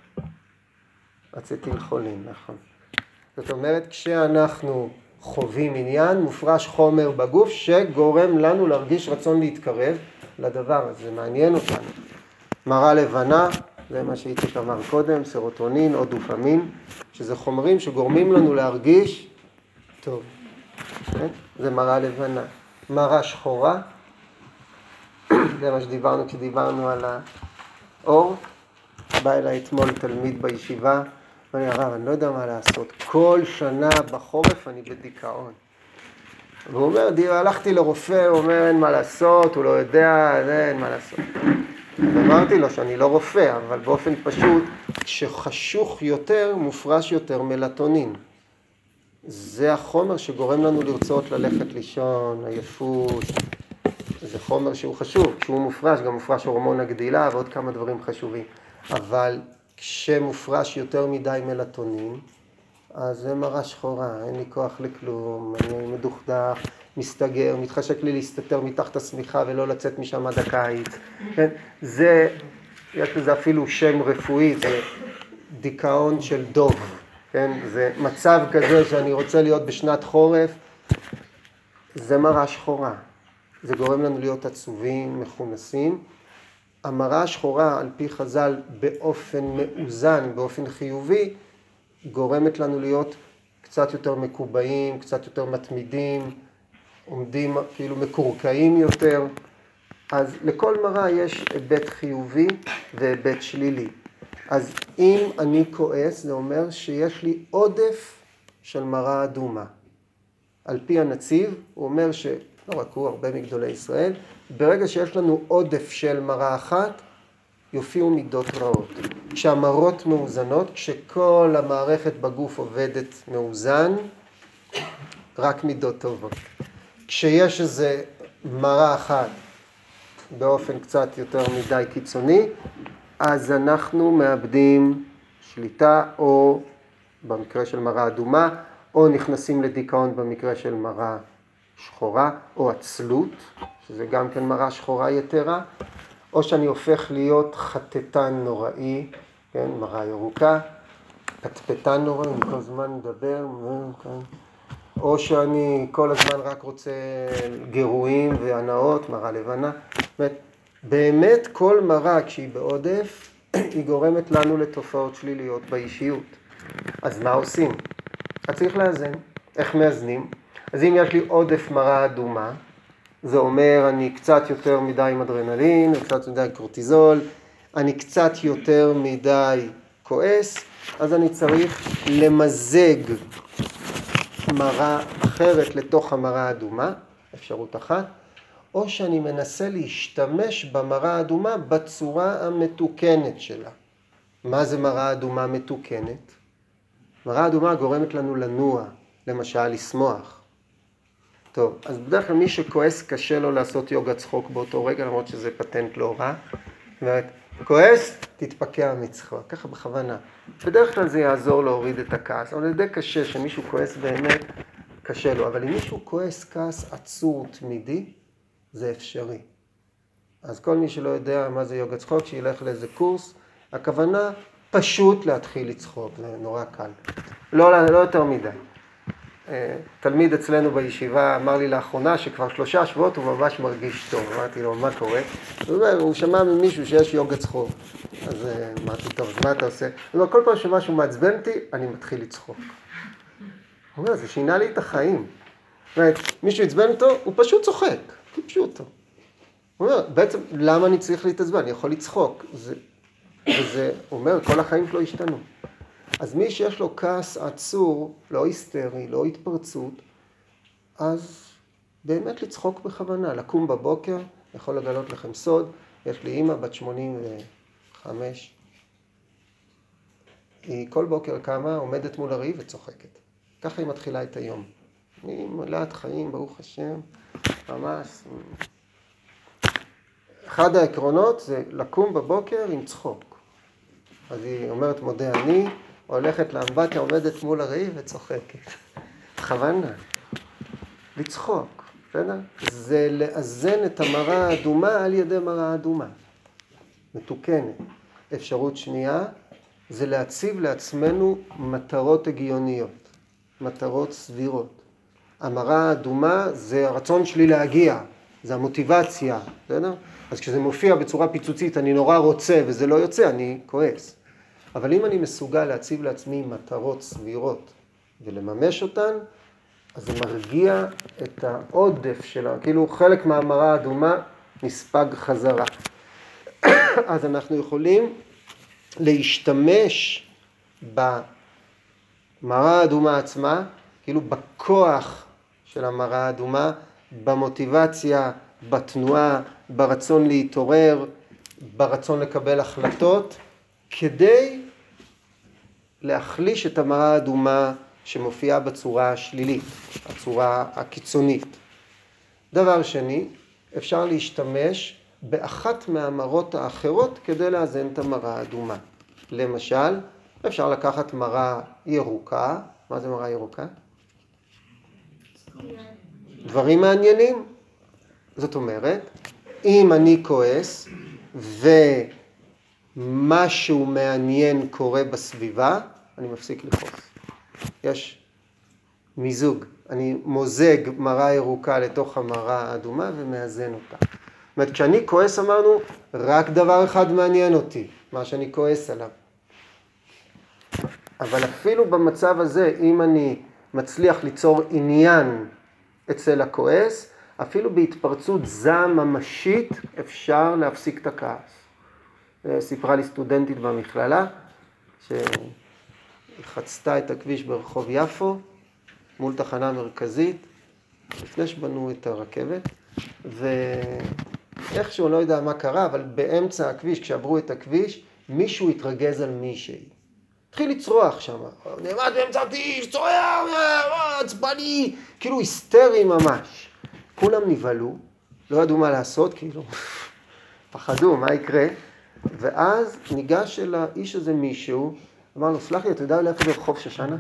אצטיל חולין, נכון. זאת אומרת, כשאנחנו חווים עניין, מופרש חומר בגוף שגורם לנו להרגיש רצון להתקרב לדבר הזה, זה מעניין אותנו. מרה לבנה, זה מה שהייתי אמר קודם, סרוטונין או דופמין, שזה חומרים שגורמים לנו להרגיש טוב. כן? זה מרה לבנה. מרה שחורה, זה מה שדיברנו כשדיברנו על האור. בא אליי אתמול תלמיד בישיבה, ואני הרב, אני לא יודע מה לעשות. כל שנה בחורף אני בדיכאון. והוא אומר, הלכתי לרופא, הוא אומר, אין מה לעשות, הוא לא יודע, אין מה לעשות. ואמרתי לו שאני לא רופא, אבל באופן פשוט, כשחשוך יותר, מופרש יותר מלטונין. זה החומר שגורם לנו לרצות ללכת לישון, עייפות. זה חומר שהוא חשוב, כשהוא מופרש, גם מופרש הורמון הגדילה ועוד כמה דברים חשובים. אבל כשמופרש יותר מדי מלטונין, אז זה מראה שחורה, אין לי כוח לכלום, אני מדוכדך, מסתגר, מתחשק לי להסתתר מתחת השמיכה ולא לצאת משם עד הקיץ. כן? זה, יש לזה אפילו שם רפואי, זה דיכאון של דוב. כן? זה מצב כזה שאני רוצה להיות בשנת חורף, זה מראה שחורה. זה גורם לנו להיות עצובים, מכונסים. המראה השחורה, על פי חז"ל, באופן מאוזן, באופן חיובי, גורמת לנו להיות קצת יותר מקובעים, קצת יותר מתמידים, עומדים כאילו מקורקעים יותר. אז לכל מראה יש היבט חיובי והיבט שלילי. אז אם אני כועס, זה אומר שיש לי עודף של מראה אדומה. על פי הנציב, הוא אומר ש... לא רק הוא, הרבה מגדולי ישראל, ברגע שיש לנו עודף של מראה אחת, יופיעו מידות רעות. כשהמראות מאוזנות, כשכל המערכת בגוף עובדת מאוזן, רק מידות טובות. כשיש איזה מראה אחת באופן קצת יותר מדי קיצוני, אז אנחנו מאבדים שליטה, או במקרה של מראה אדומה, או נכנסים לדיכאון במקרה של מראה שחורה, או עצלות, שזה גם כן מראה שחורה יתרה, או שאני הופך להיות חטטן נוראי, כן, מראה ירוקה, פטפטן נוראי, אני כל הזמן מדבר, כן. או שאני כל הזמן רק רוצה גירויים והנאות, מראה לבנה. באמת, באמת כל מראה כשהיא בעודף, היא גורמת לנו לתופעות שליליות באישיות. אז מה עושים? אז צריך לאזן. איך מאזנים? אז אם יש לי עודף מראה אדומה, זה אומר אני קצת יותר מדי עם אדרנלין, קצת מדי קורטיזול, אני קצת יותר מדי כועס, אז אני צריך למזג מראה אחרת לתוך המראה האדומה, אפשרות אחת, או שאני מנסה להשתמש במראה האדומה בצורה המתוקנת שלה. מה זה מראה אדומה מתוקנת? מראה אדומה גורמת לנו לנוע, למשל לשמוח. טוב, אז בדרך כלל מי שכועס קשה לו לעשות יוגה צחוק באותו רגע, למרות שזה פטנט לא רע. זאת אומרת, כועס, תתפקע מצחוק, ככה בכוונה. בדרך כלל זה יעזור להוריד את הכעס, אבל זה די קשה שמישהו כועס באמת, קשה לו. אבל אם מישהו כועס כעס עצור תמידי, זה אפשרי. אז כל מי שלא יודע מה זה יוגה צחוק, שילך לאיזה קורס, הכוונה פשוט להתחיל לצחוק, זה נורא קל. לא, לא יותר מדי. תלמיד אצלנו בישיבה אמר לי לאחרונה שכבר שלושה שבועות הוא ממש מרגיש טוב. אמרתי לו, מה קורה? הוא אומר, הוא שמע ממישהו שיש יוגה צחוק. אז אמרתי, טוב, אז מה אתה עושה? הוא אומר, כל פעם שמשהו מעצבן אותי, אני מתחיל לצחוק. הוא אומר, זה שינה לי את החיים. זאת אומרת, מישהו עצבן אותו, הוא פשוט צוחק. פשוט. הוא אומר, בעצם, למה אני צריך להתעצבן? אני יכול לצחוק. זה, וזה אומר, כל החיים שלו השתנו. אז מי שיש לו כעס עצור, לא היסטרי, לא התפרצות, אז באמת לצחוק בכוונה, לקום בבוקר, יכול לגלות לכם סוד, יש לי אמא בת שמונים וחמש, היא כל בוקר קמה, עומדת מול הראי וצוחקת. ככה היא מתחילה את היום. אני מלאת חיים, ברוך השם, ממש. אחד העקרונות זה לקום בבוקר עם צחוק. אז היא אומרת, מודה אני, הולכת לאמבטיה, עומדת מול הראי וצוחקת. בכוונה. לצחוק, בסדר? זה לאזן את המראה האדומה על ידי מראה אדומה. מתוקנת. אפשרות שנייה, זה להציב לעצמנו מטרות הגיוניות. מטרות סבירות. המראה האדומה זה הרצון שלי להגיע. זה המוטיבציה, בסדר? אז כשזה מופיע בצורה פיצוצית, אני נורא רוצה וזה לא יוצא, אני כועס. אבל אם אני מסוגל להציב לעצמי מטרות סבירות ולממש אותן, אז זה מרגיע את העודף שלה, כאילו חלק מהמראה האדומה נספג חזרה. אז אנחנו יכולים להשתמש במראה האדומה עצמה, כאילו בכוח של המראה האדומה, במוטיבציה, בתנועה, ברצון להתעורר, ברצון לקבל החלטות, כדי להחליש את המראה האדומה שמופיעה בצורה השלילית, הצורה הקיצונית. דבר שני, אפשר להשתמש באחת מהמראות האחרות כדי לאזן את המראה האדומה. למשל, אפשר לקחת מראה ירוקה. מה זה מראה ירוקה? דברים מעניינים. זאת אומרת, אם אני כועס ומשהו מעניין קורה בסביבה, אני מפסיק לכעוס. יש מיזוג. אני מוזג מראה ירוקה לתוך המראה האדומה ומאזן אותה. זאת אומרת, כשאני כועס אמרנו, רק דבר אחד מעניין אותי, מה שאני כועס עליו. אבל אפילו במצב הזה, אם אני מצליח ליצור עניין אצל הכועס, אפילו בהתפרצות זעם ממשית אפשר להפסיק את הכעס. סיפרה לי סטודנטית במכללה, שחצתה את הכביש ברחוב יפו, מול תחנה מרכזית, לפני שבנו את הרכבת, ואיכשהו לא יודע מה קרה, אבל באמצע הכביש, כשעברו את הכביש, מישהו התרגז על מישהי. התחיל לצרוח שם, נעמד באמצע הכביש, צורח, עצבני, כאילו היסטרי ממש. כולם נבהלו, לא ידעו מה לעשות, כאילו, פחדו, מה יקרה? ואז ניגש אל האיש הזה מישהו, אמר לו, סלח לי, אתה יודע לאיפה זה רחוב שושנה?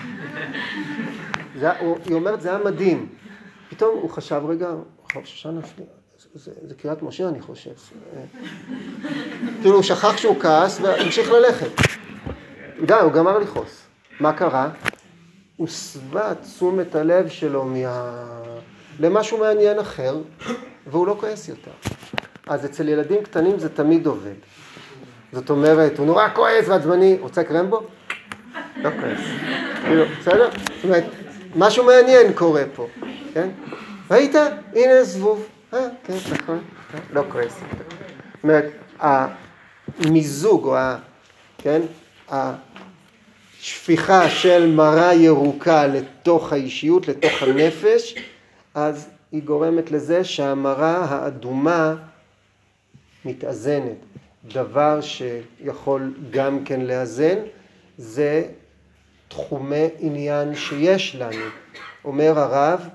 זה, הוא, היא אומרת, זה היה מדהים. פתאום הוא חשב, רגע, רחוב שושנה, זה, זה קריית משה, אני חושב. כאילו, הוא שכח שהוא כעס והמשיך ללכת. די, הוא גמר לכעוס. מה קרה? הוא סבא תשומת הלב שלו מה... למשהו מעניין אחר, והוא לא כועס יותר. אז אצל ילדים קטנים זה תמיד עובד. זאת אומרת, הוא נורא כועס ועצבני, רוצה קרמבו? לא כועס. בסדר? זאת אומרת, משהו מעניין קורה פה, כן? ראית? הנה זבוב. אה, כן, נכון. לא כועס. זאת אומרת, המיזוג או ה... כן? השפיכה של מראה ירוקה לתוך האישיות, לתוך הנפש, אז היא גורמת לזה שהמראה האדומה מתאזנת. דבר שיכול גם כן לאזן, זה תחומי עניין שיש לנו. אומר הרב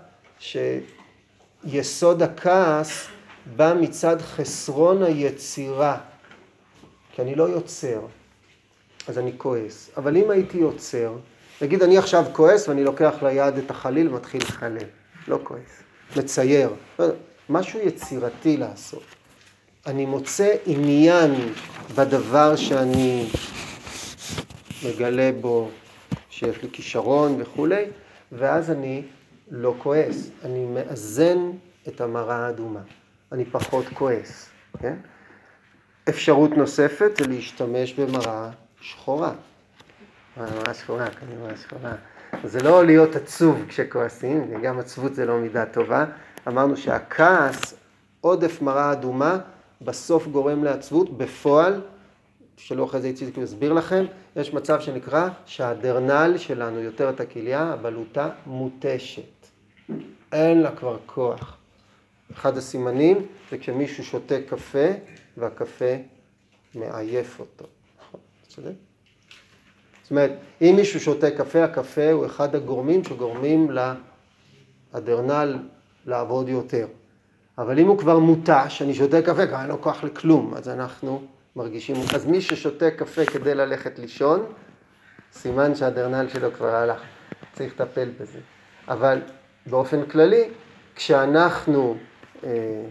שיסוד הכעס בא מצד חסרון היצירה, כי אני לא יוצר, אז אני כועס. אבל אם הייתי יוצר, נגיד אני עכשיו כועס ואני לוקח ליד את החליל ומתחיל לחלל, לא כועס, מצייר, משהו יצירתי לעשות. אני מוצא עניין בדבר שאני מגלה בו, שיש לי כישרון וכו', ואז אני לא כועס, אני מאזן את המראה האדומה, אני פחות כועס. כן? אפשרות נוספת זה להשתמש במראה שחורה. מראה שחורה, כאן מראה שחורה. זה לא להיות עצוב כשכועסים, וגם עצבות זה לא מידה טובה. אמרנו שהכעס, עודף מראה אדומה, בסוף גורם לעצבות. בפועל, שלא אחרי זה יציק להסביר לכם, יש מצב שנקרא שהאדרנל שלנו, יותר את הכליה, הבלוטה מותשת. אין לה כבר כוח. אחד הסימנים זה כשמישהו שותה קפה, והקפה מעייף אותו. נכון? צודק? זאת אומרת, אם מישהו שותה קפה, הקפה הוא אחד הגורמים שגורמים לאדרנל לעבוד יותר. אבל אם הוא כבר מותש, אני שותה קפה, כבר אין לו כוח לכלום, אז אנחנו מרגישים... אז מי ששותה קפה כדי ללכת לישון, סימן שהאדרנל שלו כבר הלך. צריך לטפל בזה. אבל באופן כללי, כשאנחנו אה,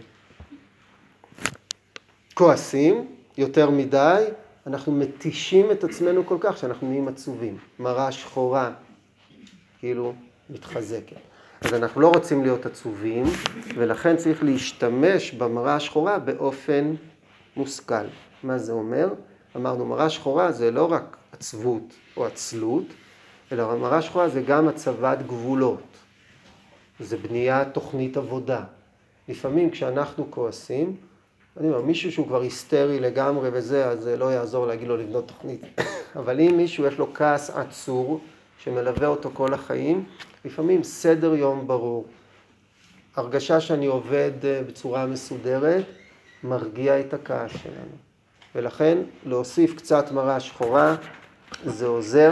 כועסים יותר מדי, אנחנו מתישים את עצמנו כל כך שאנחנו נהיים עצובים. מראה שחורה, כאילו, מתחזקת. אז אנחנו לא רוצים להיות עצובים, ולכן צריך להשתמש במראה השחורה באופן מושכל. מה זה אומר? אמרנו, מראה שחורה זה לא רק עצבות או עצלות, אלא מראה שחורה זה גם הצבת גבולות. זה בניית תוכנית עבודה. לפעמים כשאנחנו כועסים, אני אומר, מישהו שהוא כבר היסטרי לגמרי וזה, אז זה לא יעזור להגיד לו לבנות תוכנית. אבל אם מישהו יש לו כעס עצור, שמלווה אותו כל החיים, לפעמים סדר יום ברור. הרגשה שאני עובד בצורה מסודרת, מרגיע את הכעס שלנו. ולכן להוסיף קצת מרה שחורה זה עוזר,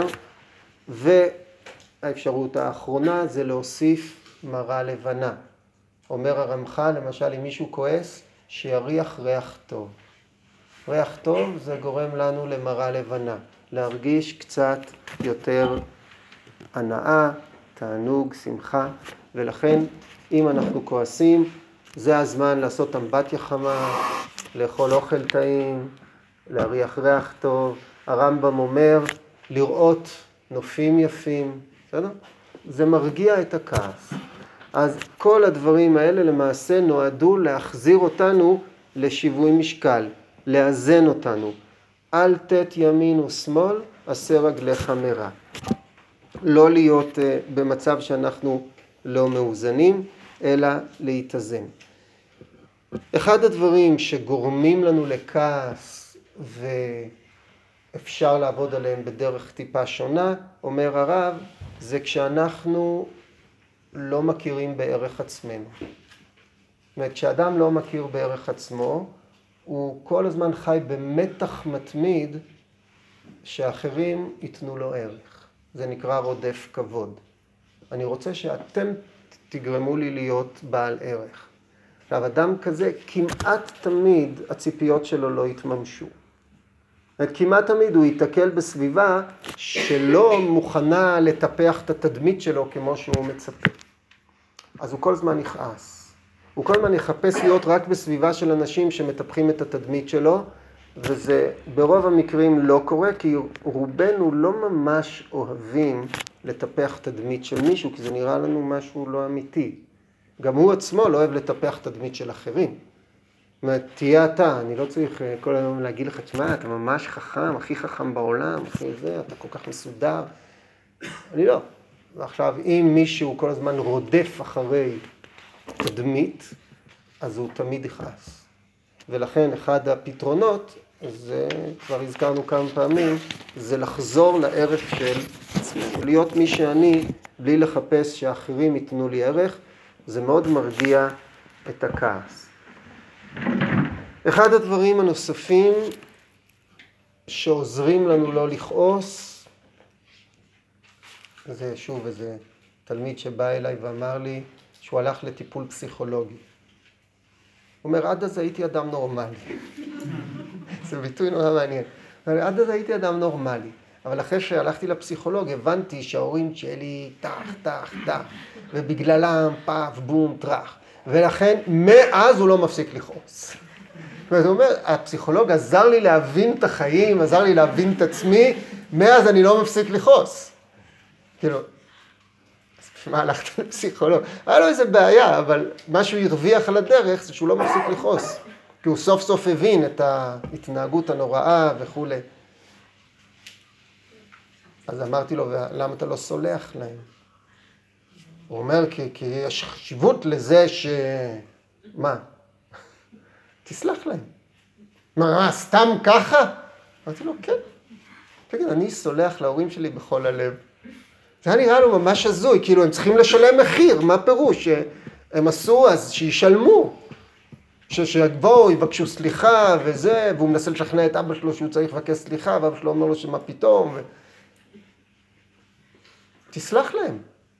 והאפשרות האחרונה זה להוסיף מרה לבנה. אומר הרמח"ל, למשל אם מישהו כועס, שיריח ריח טוב. ריח טוב זה גורם לנו למרה לבנה, להרגיש קצת יותר הנאה, תענוג, שמחה, ולכן אם אנחנו כועסים, זה הזמן לעשות אמבטיה חמה, לאכול אוכל טעים, להריח ריח טוב. הרמב"ם אומר, לראות נופים יפים, בסדר? זה מרגיע את הכעס. אז כל הדברים האלה למעשה נועדו להחזיר אותנו לשיווי משקל, לאזן אותנו. אל תת ימין ושמאל, עשה רגליך מרע. לא להיות uh, במצב שאנחנו לא מאוזנים, אלא להתאזן. אחד הדברים שגורמים לנו לכעס ואפשר לעבוד עליהם בדרך טיפה שונה, אומר הרב, זה כשאנחנו לא מכירים בערך עצמנו. זאת אומרת, כשאדם לא מכיר בערך עצמו, הוא כל הזמן חי במתח מתמיד שאחרים ייתנו לו ערך. זה נקרא רודף כבוד. אני רוצה שאתם תגרמו לי להיות בעל ערך. עכשיו, אדם כזה, כמעט תמיד הציפיות שלו לא יתממשו. כמעט תמיד הוא ייתקל בסביבה שלא מוכנה לטפח את התדמית שלו כמו שהוא מצפה. אז הוא כל הזמן יכעס. הוא כל הזמן יחפש להיות רק בסביבה של אנשים שמטפחים את התדמית שלו, וזה ברוב המקרים לא קורה, כי רובנו לא ממש אוהבים לטפח תדמית של מישהו, כי זה נראה לנו משהו לא אמיתי. גם הוא עצמו לא אוהב לטפח תדמית של אחרים. זאת אומרת, תהיה אתה, אני לא צריך כל היום להגיד לך, תשמע, אתה ממש חכם, הכי חכם בעולם, הכי זה, אתה כל כך מסודר. אני לא. ועכשיו, אם מישהו כל הזמן רודף אחרי תדמית, אז הוא תמיד יכעס. ולכן אחד הפתרונות, זה כבר הזכרנו כמה פעמים, זה לחזור לערך של עצמנו. להיות מי שאני, בלי לחפש שאחרים ייתנו לי ערך, זה מאוד מרגיע את הכעס. אחד הדברים הנוספים שעוזרים לנו לא לכעוס, זה שוב איזה תלמיד שבא אליי ואמר לי שהוא הלך לטיפול פסיכולוגי. הוא אומר, עד אז הייתי אדם נורמלי. זה ביטוי נורא מעניין. עד אז הייתי אדם נורמלי. אבל אחרי שהלכתי לפסיכולוג, הבנתי שההורים שלי טח, טח, טח, ובגללם פאף, בום, טרח. ולכן, מאז הוא לא מפסיק לכעוס. זאת אומרת, הפסיכולוג עזר לי להבין את החיים, עזר לי להבין את עצמי, מאז אני לא מפסיק לכעוס. כאילו, אז בשביל מה הלכת לפסיכולוג? היה לו איזה בעיה, אבל מה שהוא הרוויח על הדרך זה שהוא לא מפסיק לכעוס. כי הוא סוף סוף הבין את ההתנהגות הנוראה וכו'. אז אמרתי לו, למה אתה לא סולח להם? הוא אומר, כי, כי יש חשיבות לזה ש... מה? תסלח להם. מה, מה, סתם ככה? אמרתי לו, כן. תגיד, אני סולח להורים שלי בכל הלב. זה היה נראה לו ממש הזוי, כאילו הם צריכים לשלם מחיר, מה פירוש? שהם עשו אז שישלמו. שיבואו, יבקשו סליחה וזה, והוא מנסה לשכנע את אבא שלו שהוא צריך לבקש סליחה, ואבא שלו אומר לו שמה פתאום. ו... תסלח להם.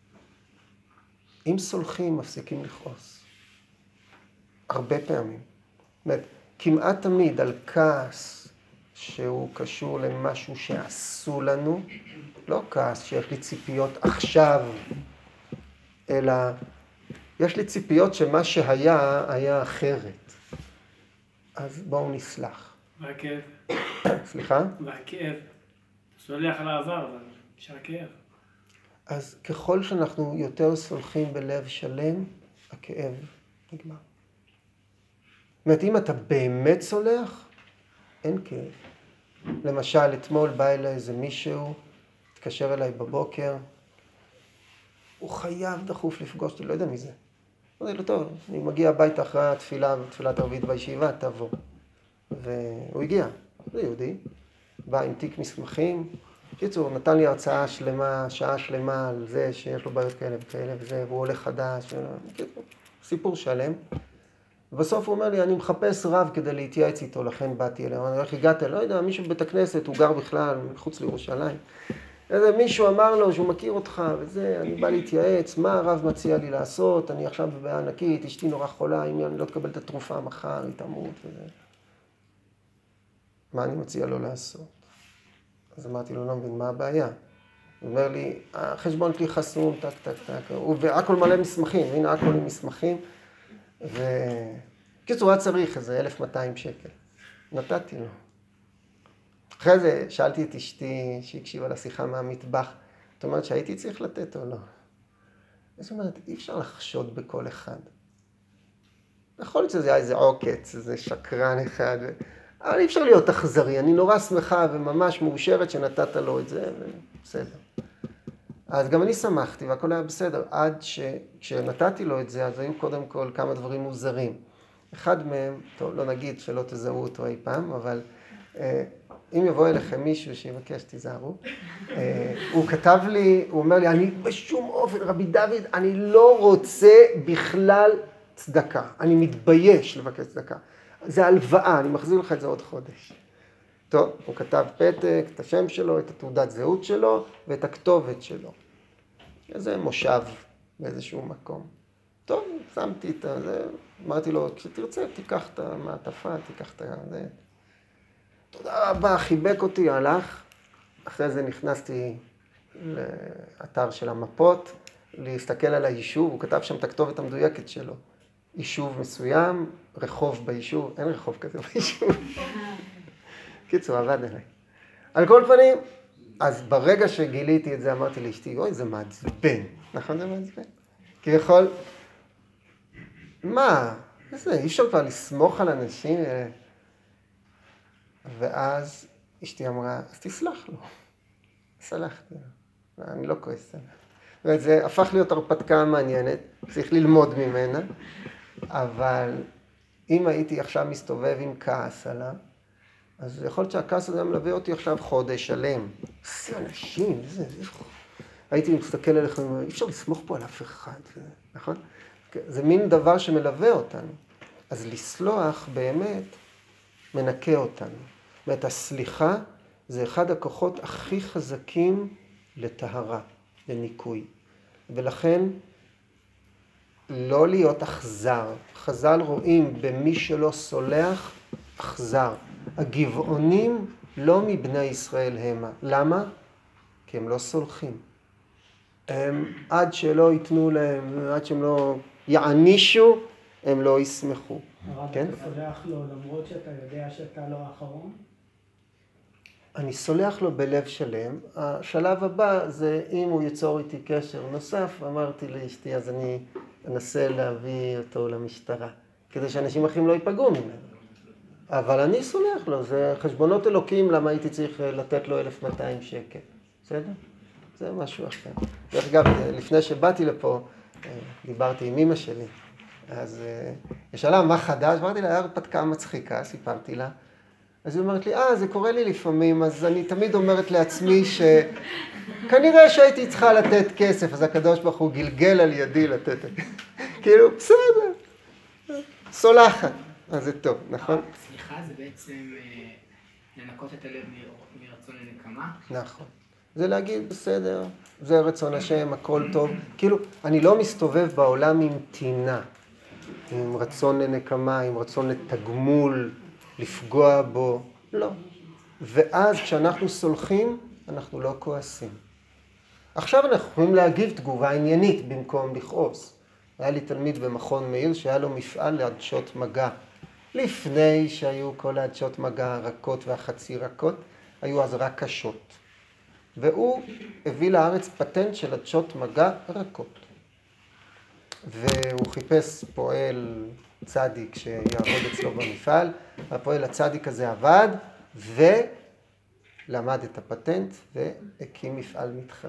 אם סולחים, מפסיקים לכעוס. הרבה פעמים. זאת אומרת, כמעט תמיד על כעס שהוא קשור למשהו שעשו לנו, לא כעס שיש לי ציפיות עכשיו, אלא יש לי ציפיות שמה שהיה, היה אחרת. אז בואו נסלח. והכאב. סליחה? והכאב. סולח על העבר, אבל שהכאב. אז ככל שאנחנו יותר סולחים בלב שלם, הכאב נגמר. זאת אומרת, אם אתה באמת סולח, אין כאב. למשל, אתמול בא אליי איזה מישהו, התקשר אליי בבוקר, הוא חייב דחוף לפגוש אותי, לא יודע מי זה. אמרתי לו, טוב, אני מגיע הביתה אחרי התפילה, תפילת ערבית בישיבה, תבוא. והוא הגיע, זה יהודי, בא עם תיק מסמכים, קיצור, נתן לי הרצאה שלמה, שעה שלמה על זה שיש לו בעיות כאלה וכאלה וזה, והוא הולך חדש, קיצור, סיפור שלם. ובסוף הוא אומר לי, אני מחפש רב כדי להתייעץ איתו, לכן באתי אליו. אני איך הגעת? לא יודע, מישהו בבית הכנסת, הוא גר בכלל מחוץ לירושלים. איזה מישהו אמר לו שהוא מכיר אותך וזה, אני בא להתייעץ, מה הרב מציע לי לעשות? אני עכשיו בבעיה ענקית, אשתי נורא חולה, אם אני לא תקבל את התרופה מחר, היא תמות וזה. מה אני מציע לו לעשות? אז אמרתי לו, לא מבין, מה הבעיה? הוא אומר לי, החשבון שלי חסום, טק, טק, טק, והכל מלא מסמכים, הנה הכל עם מסמכים. וקיצור, היה צריך איזה אלף ומאתיים שקל. נתתי לו. אחרי זה שאלתי את אשתי שהקשיבה לשיחה מהמטבח, זאת אומרת שהייתי צריך לתת או לא? זאת אומרת, אי אפשר לחשוד בכל אחד. יכול להיות שזה היה איזה עוקץ, איזה שקרן אחד, אבל אי אפשר להיות אכזרי. אני נורא שמחה וממש מאושרת שנתת לו את זה, ובסדר. אז גם אני שמחתי והכל היה בסדר, עד שכשנתתי לו את זה, אז היו קודם כל כמה דברים מוזרים. אחד מהם, טוב, לא נגיד שלא תזהו אותו אי פעם, אבל אה, אם יבוא אליכם מישהו שיבקש, תיזהרו. אה, הוא כתב לי, הוא אומר לי, אני בשום אופן, רבי דוד, אני לא רוצה בכלל צדקה. אני מתבייש לבקש צדקה. זה הלוואה, אני מחזיר לך את זה עוד חודש. טוב, הוא כתב פתק, את השם שלו, את התעודת זהות שלו ואת הכתובת שלו. איזה מושב באיזשהו מקום. טוב, שמתי את זה, אמרתי לו, כשתרצה, תיקח את המעטפה, תיקח את זה. תודה רבה, חיבק אותי, הלך. אחרי זה נכנסתי לאתר של המפות, להסתכל על היישוב, הוא כתב שם את הכתובת המדויקת שלו. יישוב מסוים, רחוב ביישוב, אין רחוב כזה ביישוב. קיצור, עבד אליי. על כל פנים, אז ברגע שגיליתי את זה, אמרתי לאשתי, אוי, זה מעצבן. נכון זה מעצבן? כי יכול... מה? איזה, אי אפשר כבר לסמוך על אנשים. ואז אשתי אמרה, אז תסלח לו. סלחתי לו. אני לא כועס עליו. וזה הפך להיות הרפתקה מעניינת, צריך ללמוד ממנה, אבל אם הייתי עכשיו מסתובב עם כעס עליו, אז יכול להיות שהכעס הזה מלווה אותי עכשיו חודש שלם. זה אנשים, זה... הייתי מסתכל עליכם, אי אפשר לסמוך פה על אף אחד, נכון? זה מין דבר שמלווה אותנו. אז לסלוח באמת מנקה אותנו. ואת הסליחה זה אחד הכוחות הכי חזקים לטהרה, לניקוי. ולכן לא להיות אכזר. חז"ל רואים במי שלא סולח, אכזר. הגבעונים לא מבני ישראל המה. למה? כי הם לא סולחים. הם עד שלא ייתנו להם, עד שהם לא יענישו, הם לא ישמחו. הרב, כן? אתה סולח לו למרות שאתה יודע שאתה לא האחרון? אני סולח לו בלב שלם. השלב הבא זה אם הוא ייצור איתי קשר נוסף, אמרתי לאשתי, אז אני אנסה להביא אותו למשטרה, כדי שאנשים אחרים לא ייפגעו ממנו. אבל אני סולח לו, זה חשבונות אלוקים, למה הייתי צריך לתת לו אלף ומאתיים שקל. בסדר? זה משהו אחר. דרך אגב, לפני שבאתי לפה, דיברתי עם אמא שלי, אז היא שאלה מה חדש, אמרתי לה, היה הרפתקה מצחיקה, סיפרתי לה. אז היא אומרת לי, אה, זה קורה לי לפעמים, אז אני תמיד אומרת לעצמי שכנראה שהייתי צריכה לתת כסף, אז הקדוש ברוך הוא גלגל על ידי לתת. כאילו, בסדר, סולחת. אז זה טוב, נכון? סליחה זה בעצם לנקות את הלב מרצון לנקמה? נכון. זה להגיד, בסדר, זה רצון השם, הכל טוב. כאילו, אני לא מסתובב בעולם עם טינה, עם רצון לנקמה, עם רצון לתגמול, לפגוע בו. לא. ואז כשאנחנו סולחים, אנחנו לא כועסים. עכשיו אנחנו יכולים להגיב תגובה עניינית במקום לכעוס. היה לי תלמיד במכון מאיר שהיה לו מפעל לעדשות מגע. לפני שהיו כל העדשות מגע הרכות והחצי רכות, היו אז רק קשות. והוא הביא לארץ פטנט של עדשות מגע רכות. והוא חיפש פועל צדיק שיעבוד אצלו במפעל. הפועל הצדיק הזה עבד ולמד את הפטנט והקים מפעל מתחרה.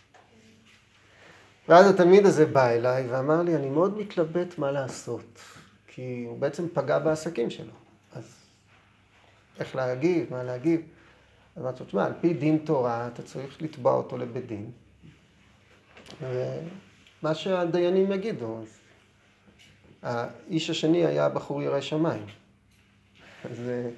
ואז התלמיד הזה בא אליי ואמר לי, אני מאוד מתלבט מה לעשות, כי הוא בעצם פגע בעסקים שלו. אז איך להגיב, מה להגיב? אז אמרתי, תשמע, על פי דין תורה אתה צריך לתבוע אותו לבית דין. ומה שהדיינים יגידו. אז האיש השני היה בחור ירא שמיים. אז,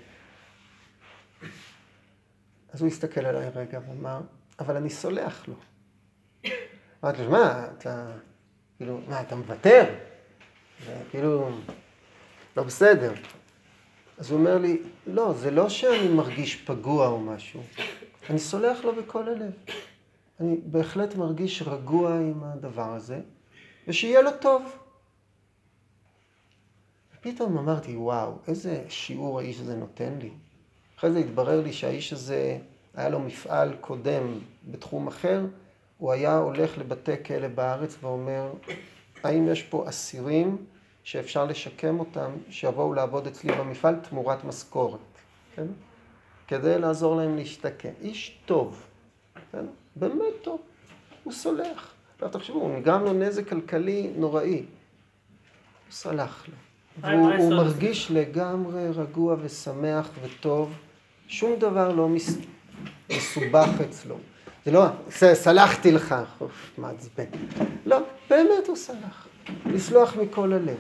אז הוא הסתכל עליי רגע ואמר, אבל אני סולח לו. אמרתי לו, מה, אתה, כאילו, מה, אתה מוותר? כאילו, לא בסדר. אז הוא אומר לי, לא, זה לא שאני מרגיש פגוע או משהו. אני סולח לו בכל הלב. אני בהחלט מרגיש רגוע עם הדבר הזה, ושיהיה לו טוב. ופתאום אמרתי, וואו, איזה שיעור האיש הזה נותן לי. אחרי זה התברר לי שהאיש הזה, היה לו מפעל קודם בתחום אחר, הוא היה הולך לבתי כלא בארץ ואומר, האם יש פה אסירים שאפשר לשקם אותם, שיבואו לעבוד אצלי במפעל תמורת משכורת, כן? כדי לעזור להם להשתקם. איש טוב, כן? באמת טוב, הוא סולח. עכשיו תחשבו, הוא נגרם לו נזק כלכלי נוראי. הוא סלח לו. והוא הוא מרגיש לגמרי רגוע ושמח וטוב. שום דבר לא מס... מסובך אצלו. זה לא, סלחתי לך, מעצבן. לא, באמת הוא סלח. לסלוח מכל הלב.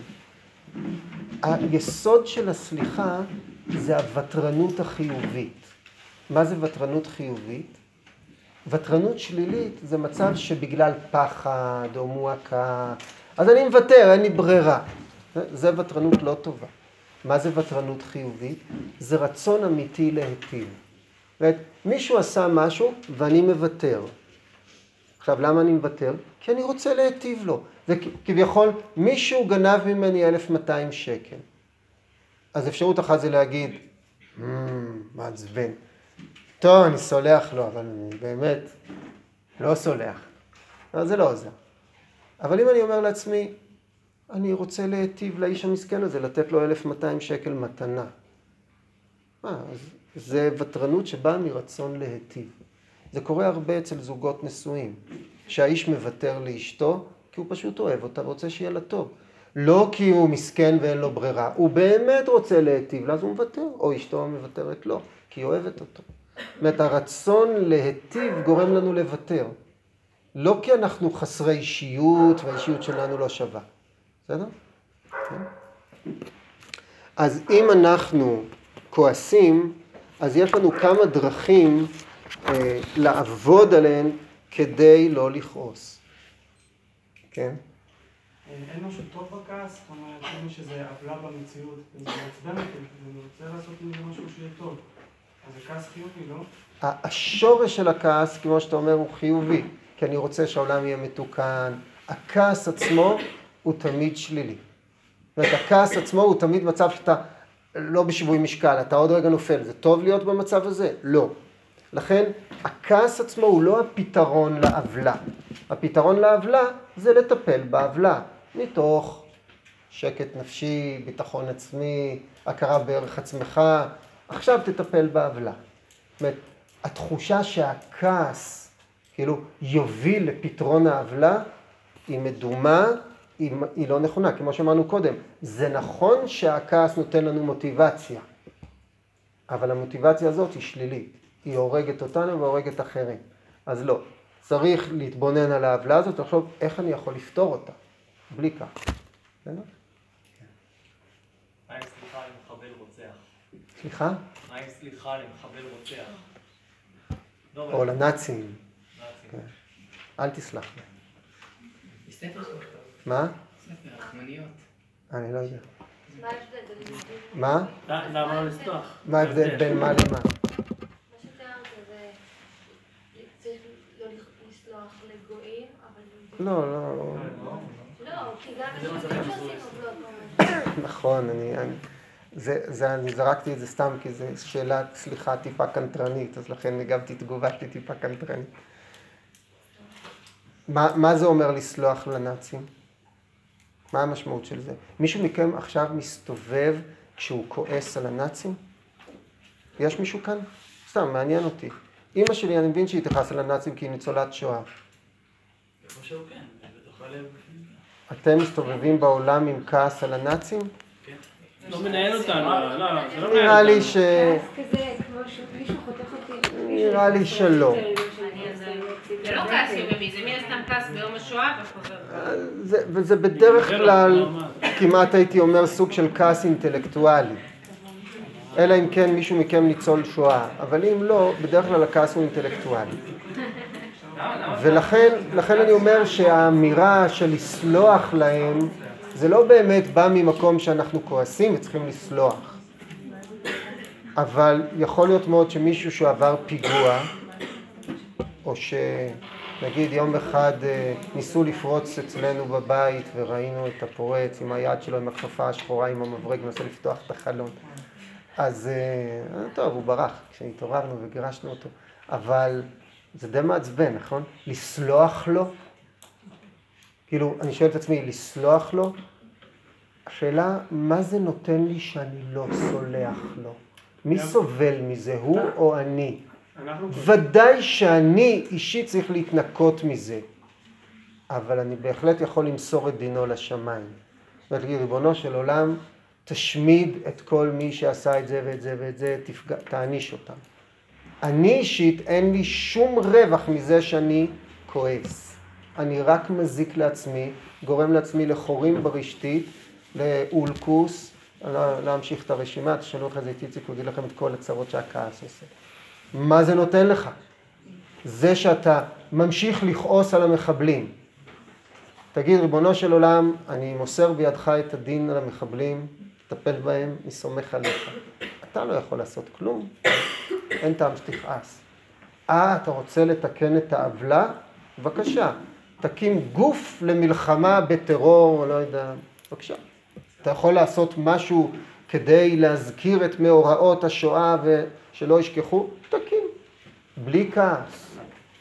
היסוד של הסליחה זה הוותרנות החיובית. מה זה וותרנות חיובית? וותרנות שלילית זה מצב שבגלל פחד או מועקה, אז אני מוותר, אין לי ברירה. זה וותרנות לא טובה. מה זה וותרנות חיובית? זה רצון אמיתי להיטיב. זאת, מישהו עשה משהו ואני מוותר. עכשיו, למה אני מוותר? כי אני רוצה להיטיב לו. וכביכול, מישהו גנב ממני אלף ומאתיים שקל. אז אפשרות אחת זה להגיד, מעצבן. טוב, אני סולח לו, אבל אני באמת לא סולח. אבל זה לא עוזר. אבל אם אני אומר לעצמי, אני רוצה להיטיב לאיש המסכן הזה, לתת לו אלף ומאתיים שקל מתנה. מה, אז זה וותרנות שבאה מרצון להיטיב. זה קורה הרבה אצל זוגות נשואים, שהאיש מוותר לאשתו, כי הוא פשוט אוהב אותה ורוצה שיהיה לה טוב. לא כי הוא מסכן ואין לו ברירה, הוא באמת רוצה להיטיב, אז הוא מוותר, או אשתו מוותרת לו, כי היא אוהבת אותו. זאת אומרת, הרצון להיטיב גורם לנו לוותר. לא כי אנחנו חסרי אישיות והאישיות שלנו לא שווה. בסדר? אז אם אנחנו כועסים, אז יש לנו כמה דרכים אה, לעבוד עליהן כדי לא לכעוס. כן? אין משהו טוב בכעס, זאת אומרת, כאילו שזה עוולה במציאות, זה מעצבן אותי, ואני רוצה לעשות מזה משהו שיהיה טוב. אז זה כעס חיובי, לא? השורש של הכעס, כמו שאתה אומר, הוא חיובי, כי אני רוצה שהעולם יהיה מתוקן. הכעס עצמו הוא תמיד שלילי. זאת אומרת, הכעס עצמו הוא תמיד מצב שאתה לא בשיווי משקל, אתה עוד רגע נופל. זה טוב להיות במצב הזה? לא. לכן, הכעס עצמו הוא לא הפתרון לעוולה. הפתרון לעוולה זה לטפל בעוולה, מתוך שקט נפשי, ביטחון עצמי, הכרה בערך עצמך. עכשיו תטפל בעוולה. זאת אומרת, התחושה שהכעס כאילו יוביל לפתרון העוולה היא מדומה, היא, היא לא נכונה, כמו שאמרנו קודם. זה נכון שהכעס נותן לנו מוטיבציה, אבל המוטיבציה הזאת היא שלילית. היא הורגת אותנו והורגת אחרים. אז לא. צריך להתבונן על העוולה הזאת, לחשוב איך אני יכול לפתור אותה, בלי כך. בסדר? מה עם סליחה עם מחבל רוצח? סליחה? מה עם סליחה עם מחבל רוצח? או לנאצים. נאצים. אל תסלח לי. יש ספר שלך. מה? ספר, רחמניות. אני לא יודע. מה ההבדל בין יהודים? מה? למה לא לסלוח? מה ההבדל בין מה למה? מה שתיארת זה צריך לא לסלוח לגויים, אבל... לא, לא, לא. לא, כי גם יש יהודים שעושים עוולות ממש. נכון, אני, אני, זה, זה, אני זרקתי את זה סתם כי זו שאלה, סליחה, טיפה קנטרנית, אז לכן הגבתי תגובה שלי טיפה קנטרנית. מה, מה זה אומר לסלוח לנאצים? מה המשמעות של זה? מישהו מכם עכשיו מסתובב כשהוא כועס על הנאצים? יש מישהו כאן? סתם, מעניין אותי. אמא שלי, אני מבין שהיא תכעס על הנאצים כי היא ניצולת שואה. אני חושב כן, בתוך הלב. אתם מסתובבים בעולם עם כעס על הנאצים? כן. לא מנהל אותנו, לא, לא, זה לא מנהל אותנו. נראה לי ש... כזה, כמו שמישהו חותך אותי... נראה לי שלא. אני אז אני מציב זה לא כעס יומיומי, זה מן הסתם כעס ביום השואה וחוזר. זה, וזה בדרך כלל, כמעט הייתי אומר, סוג של כעס אינטלקטואלי. אלא אם כן מישהו מכם ניצול שואה, אבל אם לא, בדרך כלל הכעס הוא אינטלקטואלי. ולכן לכן אני אומר שהאמירה של לסלוח להם, זה לא באמת בא ממקום שאנחנו כועסים וצריכים לסלוח. אבל יכול להיות מאוד שמישהו שעבר פיגוע, או שנגיד יום אחד ניסו לפרוץ אצלנו בבית וראינו את הפורץ עם היד שלו עם הכפפה השחורה עם המברג מנסה לפתוח את החלון. אז טוב, הוא ברח כשהתעוררנו וגירשנו אותו. אבל זה די מעצבן, נכון? לסלוח לו? כאילו, אני שואל את עצמי, לסלוח לו? השאלה, מה זה נותן לי שאני לא סולח לו? מי סובל מזה, הוא או אני? ודאי שאני אישית צריך להתנקות מזה. אבל אני בהחלט יכול למסור את דינו לשמיים. ולהגיד, ריבונו של עולם, תשמיד את כל מי שעשה את זה ואת זה ואת זה, תפגע, תעניש אותם. אני אישית אין לי שום רווח מזה שאני כועס. אני רק מזיק לעצמי, גורם לעצמי לחורים ברשתית, לאולקוס, לא להמשיך את הרשימה, תשאלו לך את זה איציק, הוא יגיד לכם את כל הצרות שהכעס עושה. מה זה נותן לך? זה שאתה ממשיך לכעוס על המחבלים. תגיד, ריבונו של עולם, אני מוסר בידך את הדין על המחבלים, תטפל בהם, אני סומך עליך. אתה לא יכול לעשות כלום, אין טעם שתכעס. אה, אתה רוצה לתקן את העוולה? בבקשה, תקים גוף למלחמה בטרור, לא יודע, בבקשה. אתה יכול לעשות משהו כדי להזכיר את מאורעות השואה ושלא ישכחו? תקים, בלי כעס.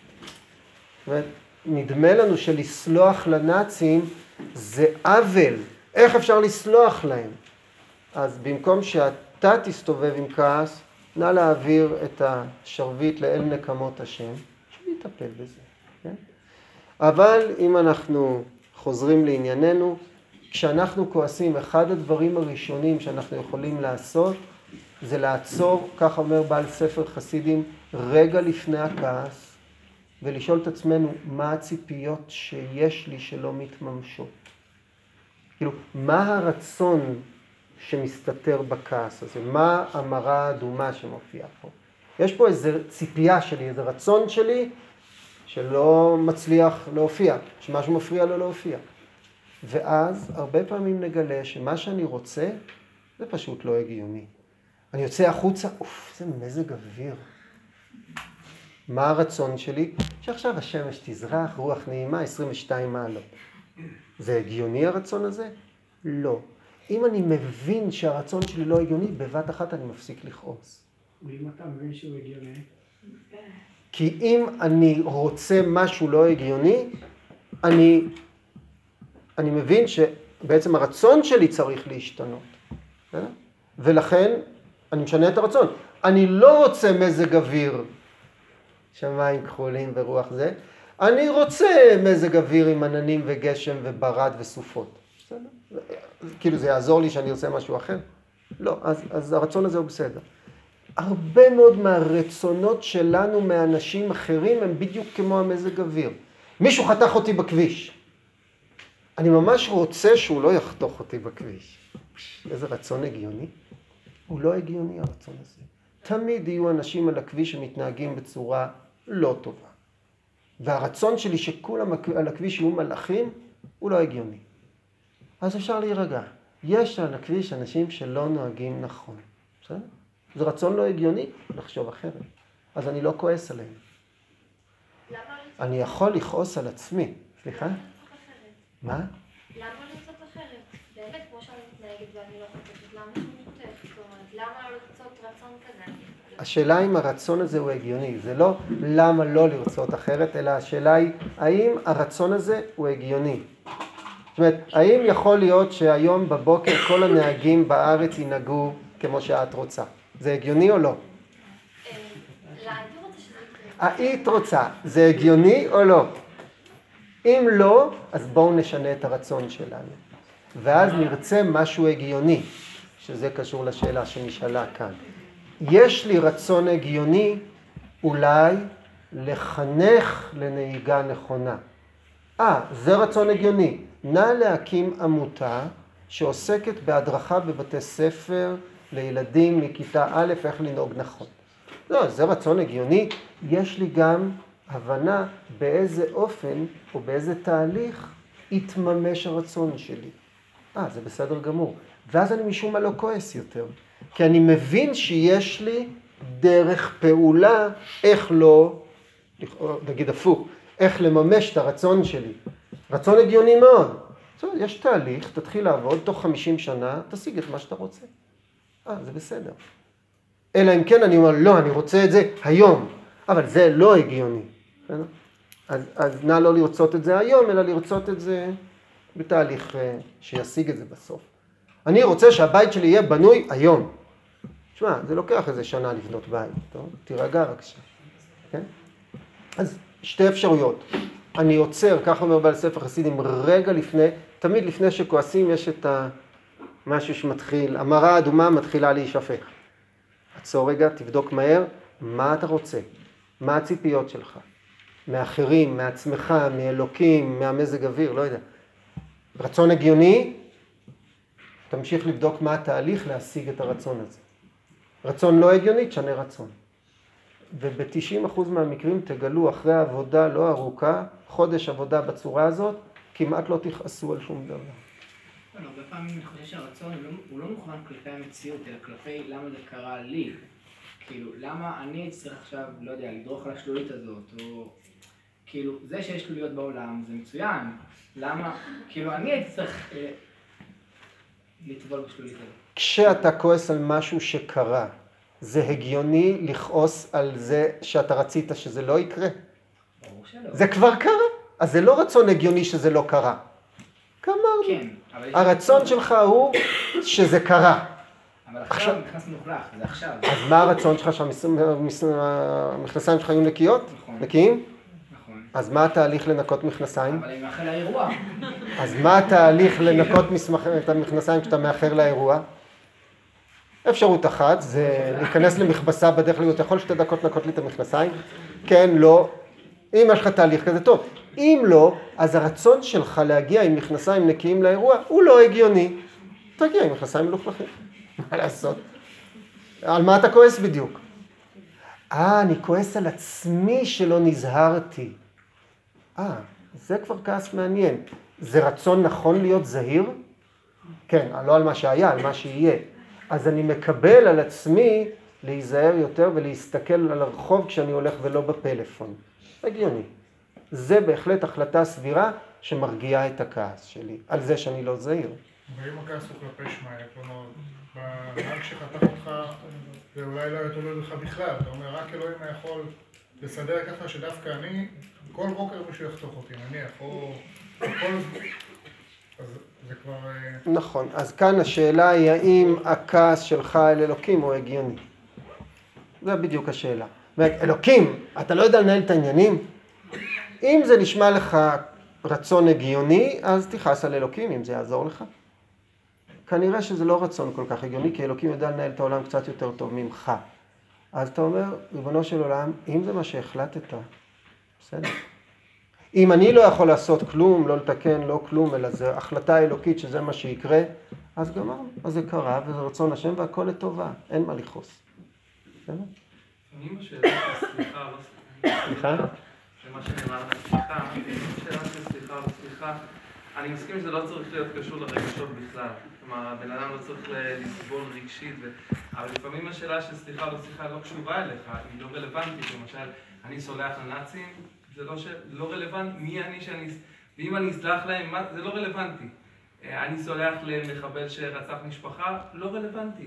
נדמה לנו שלסלוח לנאצים זה עוול. איך אפשר לסלוח להם? אז במקום שאתה תסתובב עם כעס, נא להעביר את השרביט לאל נקמות השם, שיטפל בזה. כן? אבל אם אנחנו חוזרים לענייננו, כשאנחנו כועסים, אחד הדברים הראשונים שאנחנו יכולים לעשות, זה לעצור, כך אומר בעל ספר חסידים, רגע לפני הכעס, ולשאול את עצמנו, מה הציפיות שיש לי שלא מתממשות? כאילו, מה הרצון שמסתתר בכעס הזה? מה המראה האדומה שמופיעה פה? יש פה איזו ציפייה שלי, איזה רצון שלי, שלא מצליח להופיע, שמשהו מפריע לו להופיע. ואז הרבה פעמים נגלה שמה שאני רוצה, זה פשוט לא הגיוני. אני יוצא החוצה, אוף, זה מזג אוויר. מה הרצון שלי? שעכשיו השמש תזרח, רוח נעימה, עשרים ושתיים מעלות. זה הגיוני הרצון הזה? לא. אם אני מבין שהרצון שלי לא הגיוני, בבת אחת אני מפסיק לכעוס. ואם אתה מבין שהוא הגיוני? כי אם אני רוצה משהו לא הגיוני, אני, אני מבין שבעצם הרצון שלי צריך להשתנות. ולכן אני משנה את הרצון. אני לא רוצה מזג אוויר, שמיים כחולים ורוח זה. אני רוצה מזג אוויר עם עננים וגשם וברד וסופות. בסדר? כאילו זה יעזור לי שאני עושה משהו אחר? לא, אז, אז הרצון הזה הוא בסדר. הרבה מאוד מהרצונות שלנו מאנשים אחרים הם בדיוק כמו המזג אוויר. מישהו חתך אותי בכביש. אני ממש רוצה שהוא לא יחתוך אותי בכביש. איזה רצון הגיוני? הוא לא הגיוני הרצון הזה. תמיד יהיו אנשים על הכביש שמתנהגים בצורה לא טובה. והרצון שלי שכולם על הכביש יהיו מלאכים, הוא לא הגיוני. אז אפשר להירגע. יש על הכביש אנשים שלא נוהגים נכון. בסדר? זה רצון לא הגיוני לחשוב אחרת. אז אני לא כועס עליהם. אני יכול לכעוס על עצמי. סליחה? מה? למה לרצות אחרת? באמת, כמו שאני מתנהגת ואני לא חושבת, למה שאני חושבת? זאת אומרת, למה לא לרצות רצון כזה? השאלה אם הרצון הזה הוא הגיוני. זה לא למה לא לרצות אחרת, אלא השאלה היא, האם הרצון הזה הוא הגיוני? זאת אומרת, האם יכול להיות שהיום בבוקר כל הנהגים בארץ ינהגו כמו שאת רוצה? זה הגיוני או לא? היית רוצה, זה הגיוני או לא? אם לא, אז בואו נשנה את הרצון שלנו. ואז נרצה משהו הגיוני, שזה קשור לשאלה שנשאלה כאן. יש לי רצון הגיוני, אולי לחנך לנהיגה נכונה. אה, זה רצון הגיוני. נא להקים עמותה שעוסקת בהדרכה בבתי ספר לילדים מכיתה א' איך לנהוג נכון. לא, זה רצון הגיוני. יש לי גם הבנה באיזה אופן או באיזה תהליך יתממש הרצון שלי. אה, זה בסדר גמור. ואז אני משום מה לא כועס יותר. כי אני מבין שיש לי דרך פעולה איך לא, נגיד הפוך, איך לממש את הרצון שלי. רצון הגיוני מאוד. זאת אומרת, יש תהליך, תתחיל לעבוד, תוך חמישים שנה, תשיג את מה שאתה רוצה. אה, זה בסדר. אלא אם כן אני אומר, לא, אני רוצה את זה היום. אבל זה לא הגיוני. אז, אז נא לא לרצות את זה היום, אלא לרצות את זה בתהליך שישיג את זה בסוף. אני רוצה שהבית שלי יהיה בנוי היום. תשמע, זה לוקח איזה שנה לבנות בית, טוב? תירגע רק שם. כן? אז שתי אפשרויות. אני עוצר, ככה אומר בעל ספר חסידים, רגע לפני, תמיד לפני שכועסים יש את משהו שמתחיל, המראה האדומה מתחילה להישפך. עצור רגע, תבדוק מהר, מה אתה רוצה? מה הציפיות שלך? מאחרים, מעצמך, מאלוקים, מהמזג אוויר, לא יודע. רצון הגיוני, תמשיך לבדוק מה התהליך להשיג את הרצון הזה. רצון לא הגיוני, תשנה רצון. וב-תשעים אחוז מהמקרים תגלו אחרי העבודה לא ארוכה, חודש עבודה בצורה הזאת, כמעט לא תכעסו על שום דבר. הרבה פעמים אני חושב שהרצון הוא לא מוכוון כלפי המציאות, אלא כלפי למה זה קרה לי. כאילו, למה אני צריך עכשיו, לא יודע, לדרוך על השלולית הזאת, או כאילו, זה שיש שלוליות בעולם זה מצוין. למה, כאילו, אני הייתי צריך אה, לטבול בשלולית הזאת. כשאתה כועס על משהו שקרה, זה הגיוני לכעוס על זה שאתה רצית שזה לא יקרה? ברור שלא. זה כבר קרה, אז זה לא רצון הגיוני שזה לא קרה. כמה? כן, אבל יש... הרצון שלך הוא שזה קרה. אבל עכשיו נכנס מוחלך, זה עכשיו. אז מה הרצון שלך שהמכנסיים שלך היו נקיות? נכון. נקיים? נכון. אז מה התהליך לנקות מכנסיים? אבל אני מאחל לאירוע. אז מה התהליך לנקות את המכנסיים כשאתה מאחר לאירוע? אפשרות אחת, זה להיכנס למכבסה בדרך להיות, אתה יכול שתי דקות לנקות לי את המכנסיים? כן, לא. אם יש לך תהליך כזה טוב. אם לא, אז הרצון שלך להגיע עם מכנסיים נקיים לאירוע הוא לא הגיוני. תגיע עם מכנסיים מלוכלכים. מה לעשות? על מה אתה כועס בדיוק? אה, אני כועס על עצמי שלא נזהרתי. אה, זה כבר כעס מעניין. זה רצון נכון להיות זהיר? כן, לא על מה שהיה, על מה שיהיה. אז אני מקבל על עצמי להיזהר יותר ולהסתכל על הרחוב כשאני הולך ולא בפלאפון. הגיוני. זה בהחלט החלטה סבירה שמרגיעה את הכעס שלי, על זה שאני לא זהיר. ואם הכעס הוא כלפי שמיים, כלומר, בנהג שחתך אותך, זה אולי לא יתולד לך בכלל. אתה אומר, רק אלוהים יכול לסדר ככה שדווקא אני, כל בוקר מישהו יחתוך אותי, נניח, או כל... אז זה כבר... נכון, אז כאן השאלה היא האם הכעס שלך אל אלוקים הוא הגיוני. זה בדיוק השאלה. אלוקים, אתה לא יודע לנהל את העניינים? אם זה נשמע לך רצון הגיוני, אז תכעס על אלוקים, אם זה יעזור לך. כנראה שזה לא רצון כל כך הגיוני, כי אלוקים יודע לנהל את העולם קצת יותר טוב ממך. אז אתה אומר, ריבונו של עולם, אם זה מה שהחלטת, בסדר. אם אני לא יכול לעשות כלום, לא לתקן, לא כלום, אלא זו החלטה אלוקית שזה מה שיקרה, אז גמרנו. אז זה קרה, וזה רצון השם, והכל לטובה. אין מה לכעוס. בסדר? אני בשאלה של סליחה, לא סליחה. סליחה? שמה שנאמר על סליחה, שאלה של סליחה או סליחה, אני מסכים שזה לא צריך להיות קשור לרגשות בכלל. כלומר, הבן אדם לא צריך לסבול רגשית, אבל לפעמים השאלה של סליחה או סליחה לא קשובה אליך, היא לא רלוונטית. למשל, אני סולח לנאצים, זה לא, ש... לא רלוונטי, מי אני שאני... ואם אני אסלח להם, מה... זה לא רלוונטי. אני סולח למחבל שרצח משפחה, לא רלוונטי.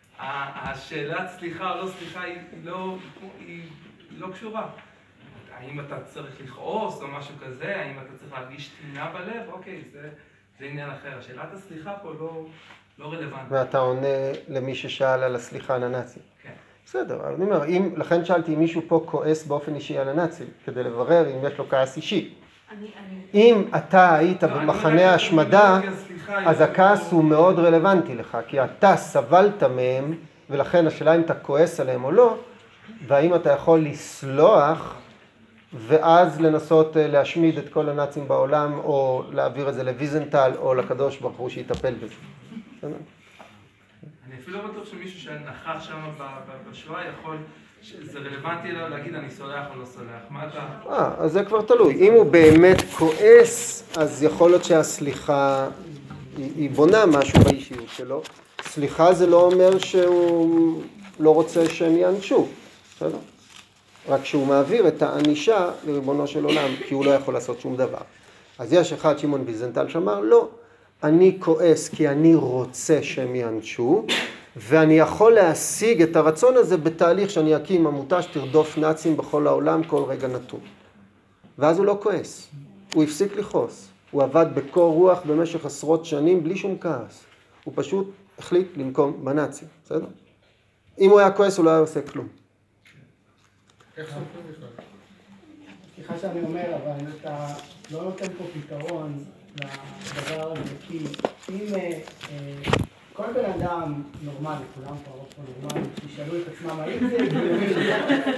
השאלת סליחה או לא סליחה היא לא, היא לא קשורה. האם אתה צריך לכעוס או משהו כזה, האם אתה צריך להרגיש תמינה בלב, אוקיי, זה, זה עניין אחר. שאלת הסליחה פה לא, לא רלוונטית. ואתה עונה למי ששאל על הסליחה על הנאצים. כן. בסדר, אני אומר, אם, לכן שאלתי אם מישהו פה כועס באופן אישי על הנאצים, כדי לברר אם יש לו כעס אישי. אני, אני... אם אתה היית במחנה ההשמדה, אז הכעס הוא מאוד רלוונטי לך, כי אתה סבלת מהם, ולכן השאלה אם אתה כועס עליהם או לא, והאם אתה יכול לסלוח ואז לנסות להשמיד את כל הנאצים בעולם, או להעביר את זה לויזנטל, או לקדוש ברוך הוא שיטפל בזה. בסדר? אני אפילו לא בטוח שמישהו שנכח שם בשואה יכול, זה רלוונטי לו להגיד אני סולח או לא סולח. מה אתה... אה, אז זה כבר תלוי. אם הוא באמת כועס, אז יכול להיות שהסליחה היא, היא בונה משהו באישיות שלו. סליחה זה לא אומר שהוא לא רוצה שהם יענשו. בסדר? רק שהוא מעביר את הענישה לריבונו של עולם, כי הוא לא יכול לעשות שום דבר. אז יש אחד, שמעון ויזנטל, שאמר, לא, אני כועס כי אני רוצה שהם יענשו, ואני יכול להשיג את הרצון הזה בתהליך שאני אקים עמותה שתרדוף נאצים בכל העולם כל רגע נתון. ואז הוא לא כועס, הוא הפסיק לכעוס. הוא עבד בקור רוח במשך עשרות שנים בלי שום כעס. הוא פשוט החליט לנקום בנאצים, בסדר? אם הוא היה כועס הוא לא היה עושה כלום. איך סופרים בכלל? סליחה שאני אומר, אבל אתה לא נותן פה פתרון לדבר הזה, כי אם אה, אה, כל בן אדם נורמלי, כולם פה פה נורמלי, תשאלו את עצמם, האם זה הגיוני,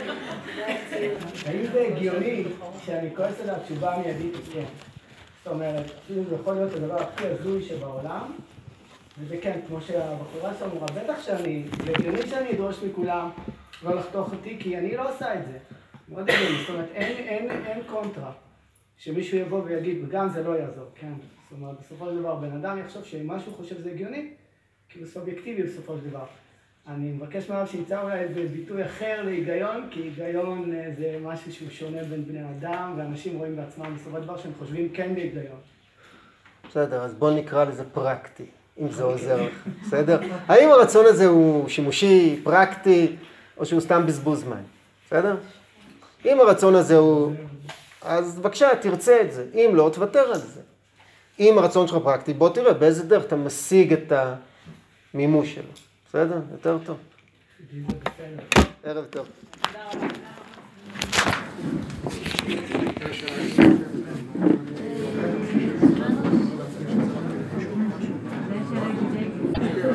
האם זה הגיוני שאני כועס עליו תשובה מיידית כן? זאת אומרת, אפילו זה יכול להיות הדבר הכי הזוי שבעולם, וזה כן, כמו שהבחורה שם אמרה, בטח שאני, זה הגיוני שאני אדרוש מכולם לא לחתוך אותי, כי אני לא עושה את זה. מאוד הגיוני, זאת אומרת, אין, אין, אין קונטרה שמישהו יבוא ויגיד, וגם זה לא יעזור, כן? זאת אומרת, בסופו של דבר, בן אדם יחשוב שאם משהו חושב שזה הגיוני, כאילו סובייקטיבי בסופו של דבר. אני מבקש מהרב שימצא אולי איזה ביטוי אחר להיגיון, כי היגיון זה משהו שהוא שונה בין בני אדם, ואנשים רואים בעצמם בסופו של דבר שהם חושבים כן בהיגיון. בסדר, אז בוא נקרא לזה פרקטי, אם זה עוזר לך, בסדר? האם הרצון הזה הוא שימושי, פרקטי, או שהוא סתם בזבוז זמן, בסדר? אם הרצון הזה הוא, אז בבקשה, תרצה את זה, אם לא, תוותר על זה. אם הרצון שלך פרקטי, בוא תראה באיזה דרך אתה משיג את המימוש שלו, בסדר? יותר טוב. ערב טוב.